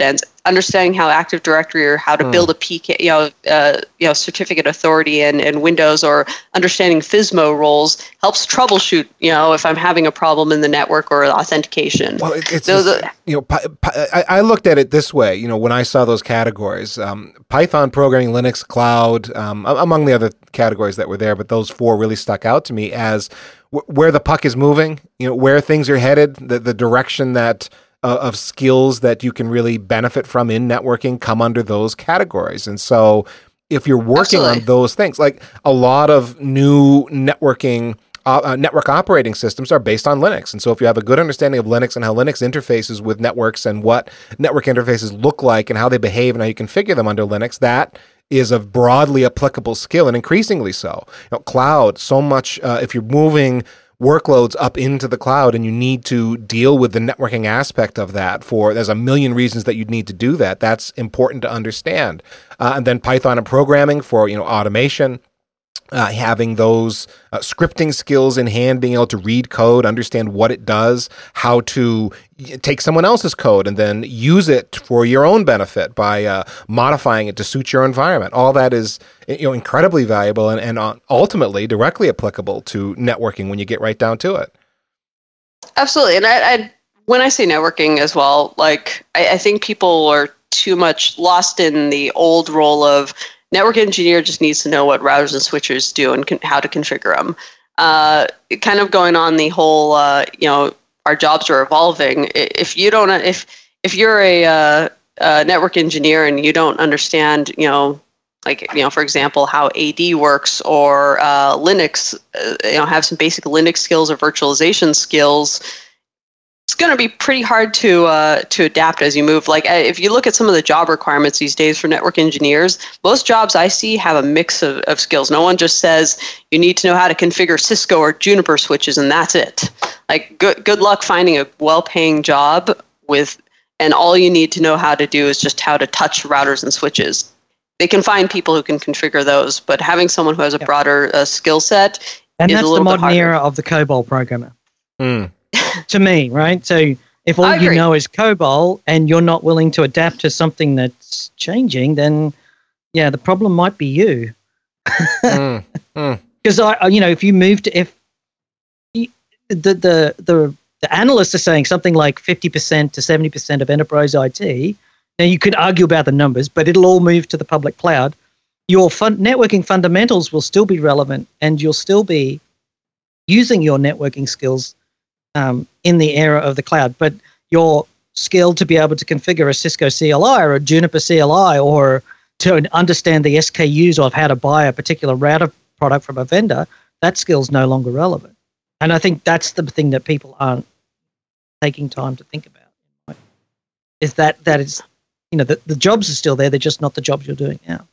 understanding how Active Directory or how to Hmm. build a P K, you know, uh, you know, certificate authority in, in Windows, or understanding F S M O roles helps troubleshoot, you know, if I'm having a problem in the network or authentication. Well, it, it's So just, the- you know, Py- Py- I, I looked at it this way. You know, when I saw those categories, um, Python programming, Linux, cloud, um, a- among the other categories that were there, but those four really stuck out to me as w- where the puck is moving. You know, where things are headed, the the direction that uh, of skills that you can really benefit from in networking come under those categories. And so, if you're working Absolutely. on those things, like a lot of new networking. Uh, uh, network operating systems are based on Linux. And so if you have a good understanding of Linux and how Linux interfaces with networks and what network interfaces look like and how they behave and how you configure them under Linux, that is a broadly applicable skill, and increasingly so. You know, cloud, so much, uh, if you're moving workloads up into the cloud and you need to deal with the networking aspect of that for, there's a million reasons that you'd need to do that. That's important to understand. Uh, and then Python and programming for, you know, automation. Uh, having those uh, scripting skills in hand, being able to read code, understand what it does, how to y- take someone else's code and then use it for your own benefit by uh, modifying it to suit your environment. All that is, you know, incredibly valuable and, and uh, ultimately directly applicable to networking when you get right down to it. Absolutely. And I, I when I say networking as well, like I, I think people are too much lost in the old role of network engineer just needs to know what routers and switches do and con- how to configure them. Uh, kind of going on the whole, uh, you know, our jobs are evolving. If you don't, if if you're a, uh, a network engineer and you don't understand, you know, like, you know, for example, how A D works or uh, Linux, uh, you know, have some basic Linux skills or virtualization skills, it's going to be pretty hard to uh, to adapt as you move. Like, if you look at some of the job requirements these days for network engineers, most jobs I see have a mix of, of skills. No one just says you need to know how to configure Cisco or Juniper switches and that's it. Like, good good luck finding a well-paying job with, and all you need to know how to do is just how to touch routers and switches. They can find people who can configure those, but having someone who has a broader uh, skill set And is that's a the little bit modern harder. era of the COBOL programmer, Mm. to me, right? So if all I you agree. know is COBOL and you're not willing to adapt to something that's changing, then yeah, the problem might be you. Mm. Mm. Because I, I- you know, if you move to if you, the the the the analysts are saying something like fifty percent to seventy percent of enterprise I T. Now you could argue about the numbers, but it'll all move to the public cloud. Your fun, networking fundamentals will still be relevant, and you'll still be using your networking skills um, in the era of the cloud. But your skill to be able to configure a Cisco C L I or a Juniper C L I, or to understand the S K Us of how to buy a particular router product from a vendor, that skill's no longer relevant. And I think that's the thing that people aren't taking time to think about. Is that that is, you know, the, the jobs are still there, they're just not the jobs you're doing now.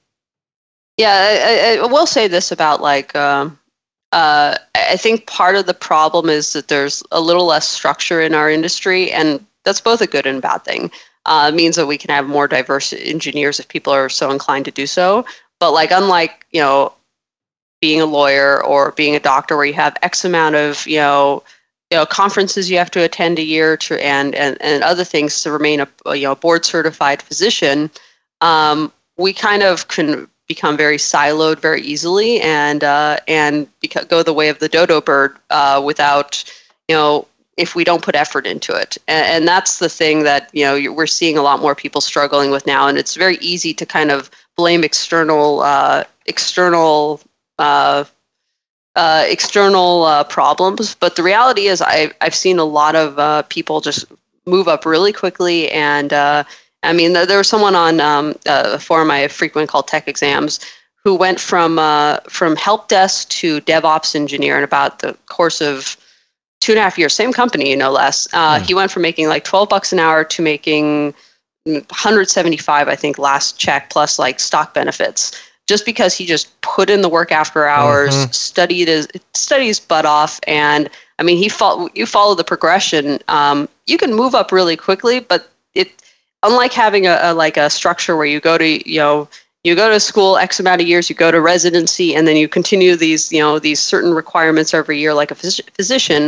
Yeah, I, I will say this about like, um, uh, I think part of the problem is that there's a little less structure in our industry, and that's both a good and bad thing. Uh, it means that we can have more diverse engineers if people are so inclined to do so. But like, unlike, you know, being a lawyer or being a doctor where you have X amount of, you know, you know, conferences you have to attend a year to, and, and, and other things to remain a, you know, board certified physician, um, we kind of can become very siloed very easily and uh, and beca- go the way of the dodo bird uh, without, you know, if we don't put effort into it. And, and that's the thing that, you know, you're, we're seeing a lot more people struggling with now. And it's very easy to kind of blame external uh, external uh, uh, external uh, problems. But the reality is I, I've seen a lot of uh, people just move up really quickly. And uh, I mean, there was someone on um, a forum I frequent called Tech Exams who went from uh, from help desk to DevOps engineer in about the course of two and a half years, same company, no less. Uh, Hmm. He went from making like twelve bucks an hour to making one hundred seventy-five, I think, last check, plus like stock benefits, just because he just put in the work after hours, Mhm. studied his studied his butt off, and I mean, he fol- you follow the progression. Um, you can move up really quickly, but it, unlike having a, a like a structure where you go to, you know, you go to school X amount of years, you go to residency, and then you continue these, you know, these certain requirements every year, like a phys- physician.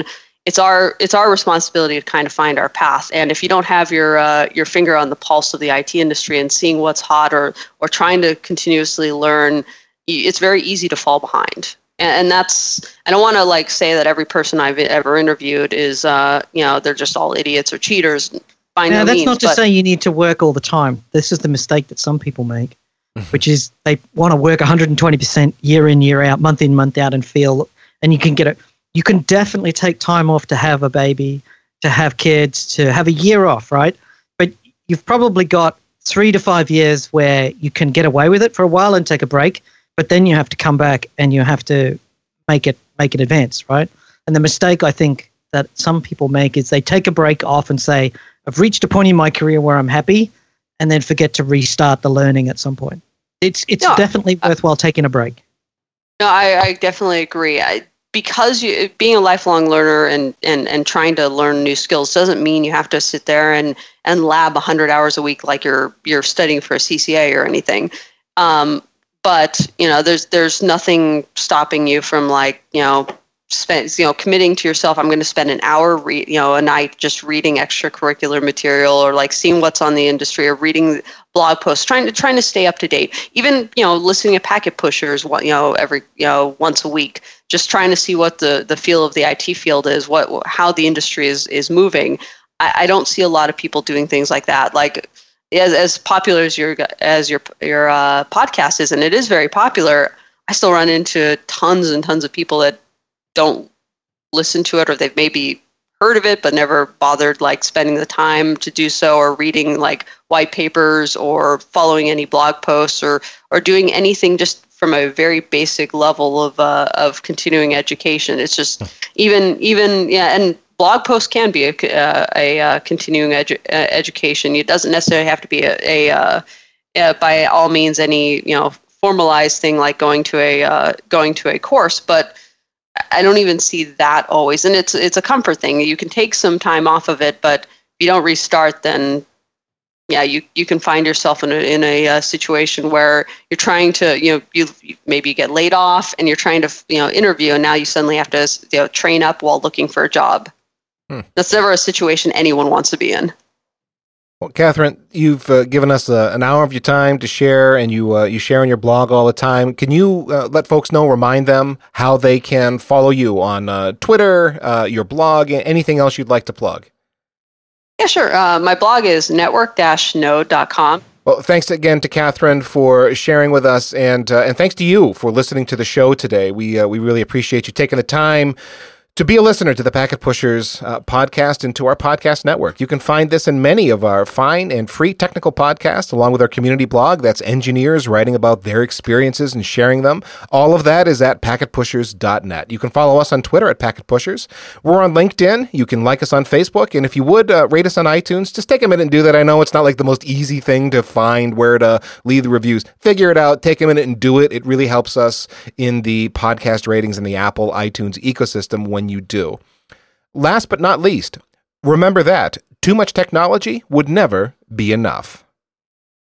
it's our it's our responsibility to kind of find our path. And if you don't have your uh, your finger on the pulse of the I T industry and seeing what's hot, or or trying to continuously learn, it's very easy to fall behind. And that's, I don't want to like say that every person I've ever interviewed is, uh, you know, they're just all idiots or cheaters. By no now, that's means, not to but, say you need to work all the time. This is the mistake that some people make, which is they want to work one hundred twenty percent year in, year out, month in, month out, and feel, and you can get it. You can definitely take time off to have a baby, to have kids, to have a year off, right? But you've probably got three to five years where you can get away with it for a while and take a break. But then you have to come back and you have to make it make it advance, right? And the mistake I think that some people make is they take a break off and say, I've reached a point in my career where I'm happy, and then forget to restart the learning at some point. It's it's no, definitely I, worthwhile taking a break. No, I, I definitely agree. I, because you being a lifelong learner and, and, and trying to learn new skills doesn't mean you have to sit there and, and lab one hundred hours a week like you're you're studying for a C C A or anything. Um, But, you know, there's there's nothing stopping you from, like, you know, spend, you know, committing to yourself. I'm going to spend an hour, re- you know, a night just reading extracurricular material, or like seeing what's on the industry, or reading blog posts, trying to trying to stay up to date. Even, you know, listening to Packet Pushers, you know, every, you know, once a week, just trying to see what the, the feel of the I T field is, what how the industry is is moving. I, I don't see a lot of people doing things like that. Like, As, as popular as your as your your uh, podcast is, and it is very popular, I still run into tons and tons of people that don't listen to it, or they've maybe heard of it but never bothered like spending the time to do so, or reading like white papers, or following any blog posts, or or doing anything just from a very basic level of uh, of continuing education. It's just even even yeah and. Blog posts can be a, uh, a uh, continuing edu- uh, education. It doesn't necessarily have to be a, a uh, uh, by all means any, you know, formalized thing like going to a uh, going to a course. But I don't even see that always, and it's it's a comfort thing. You can take some time off of it, but if you don't restart, then yeah, you, you can find yourself in a in a uh, situation where you're trying to, you know, you, you maybe you get laid off, and you're trying to, you know, interview, and now you suddenly have to, you know, train up while looking for a job. Hmm. That's never a situation anyone wants to be in. Well, Catherine, you've uh, given us uh, an hour of your time to share, and you uh, you share on your blog all the time. Can you uh, let folks know, remind them how they can follow you on uh, Twitter, uh, your blog, anything else you'd like to plug? Yeah, sure. Uh, my blog is network dash node dot com. Well, thanks again to Catherine for sharing with us, and uh, and thanks to you for listening to the show today. We uh, we really appreciate you taking the time to be a listener to the Packet Pushers uh, podcast and to our podcast network. You can find this in many of our fine and free technical podcasts, along with our community blog. That's engineers writing about their experiences and sharing them. All of that is at packet pushers dot net. You can follow us on Twitter at Packet Pushers. We're on LinkedIn. You can like us on Facebook. And if you would, uh, rate us on iTunes. Just take a minute and do that. I know it's not like the most easy thing to find where to leave the reviews. Figure it out. Take a minute and do it. It really helps us in the podcast ratings in the Apple iTunes ecosystem when you do. Last but not least, remember that too much technology would never be enough.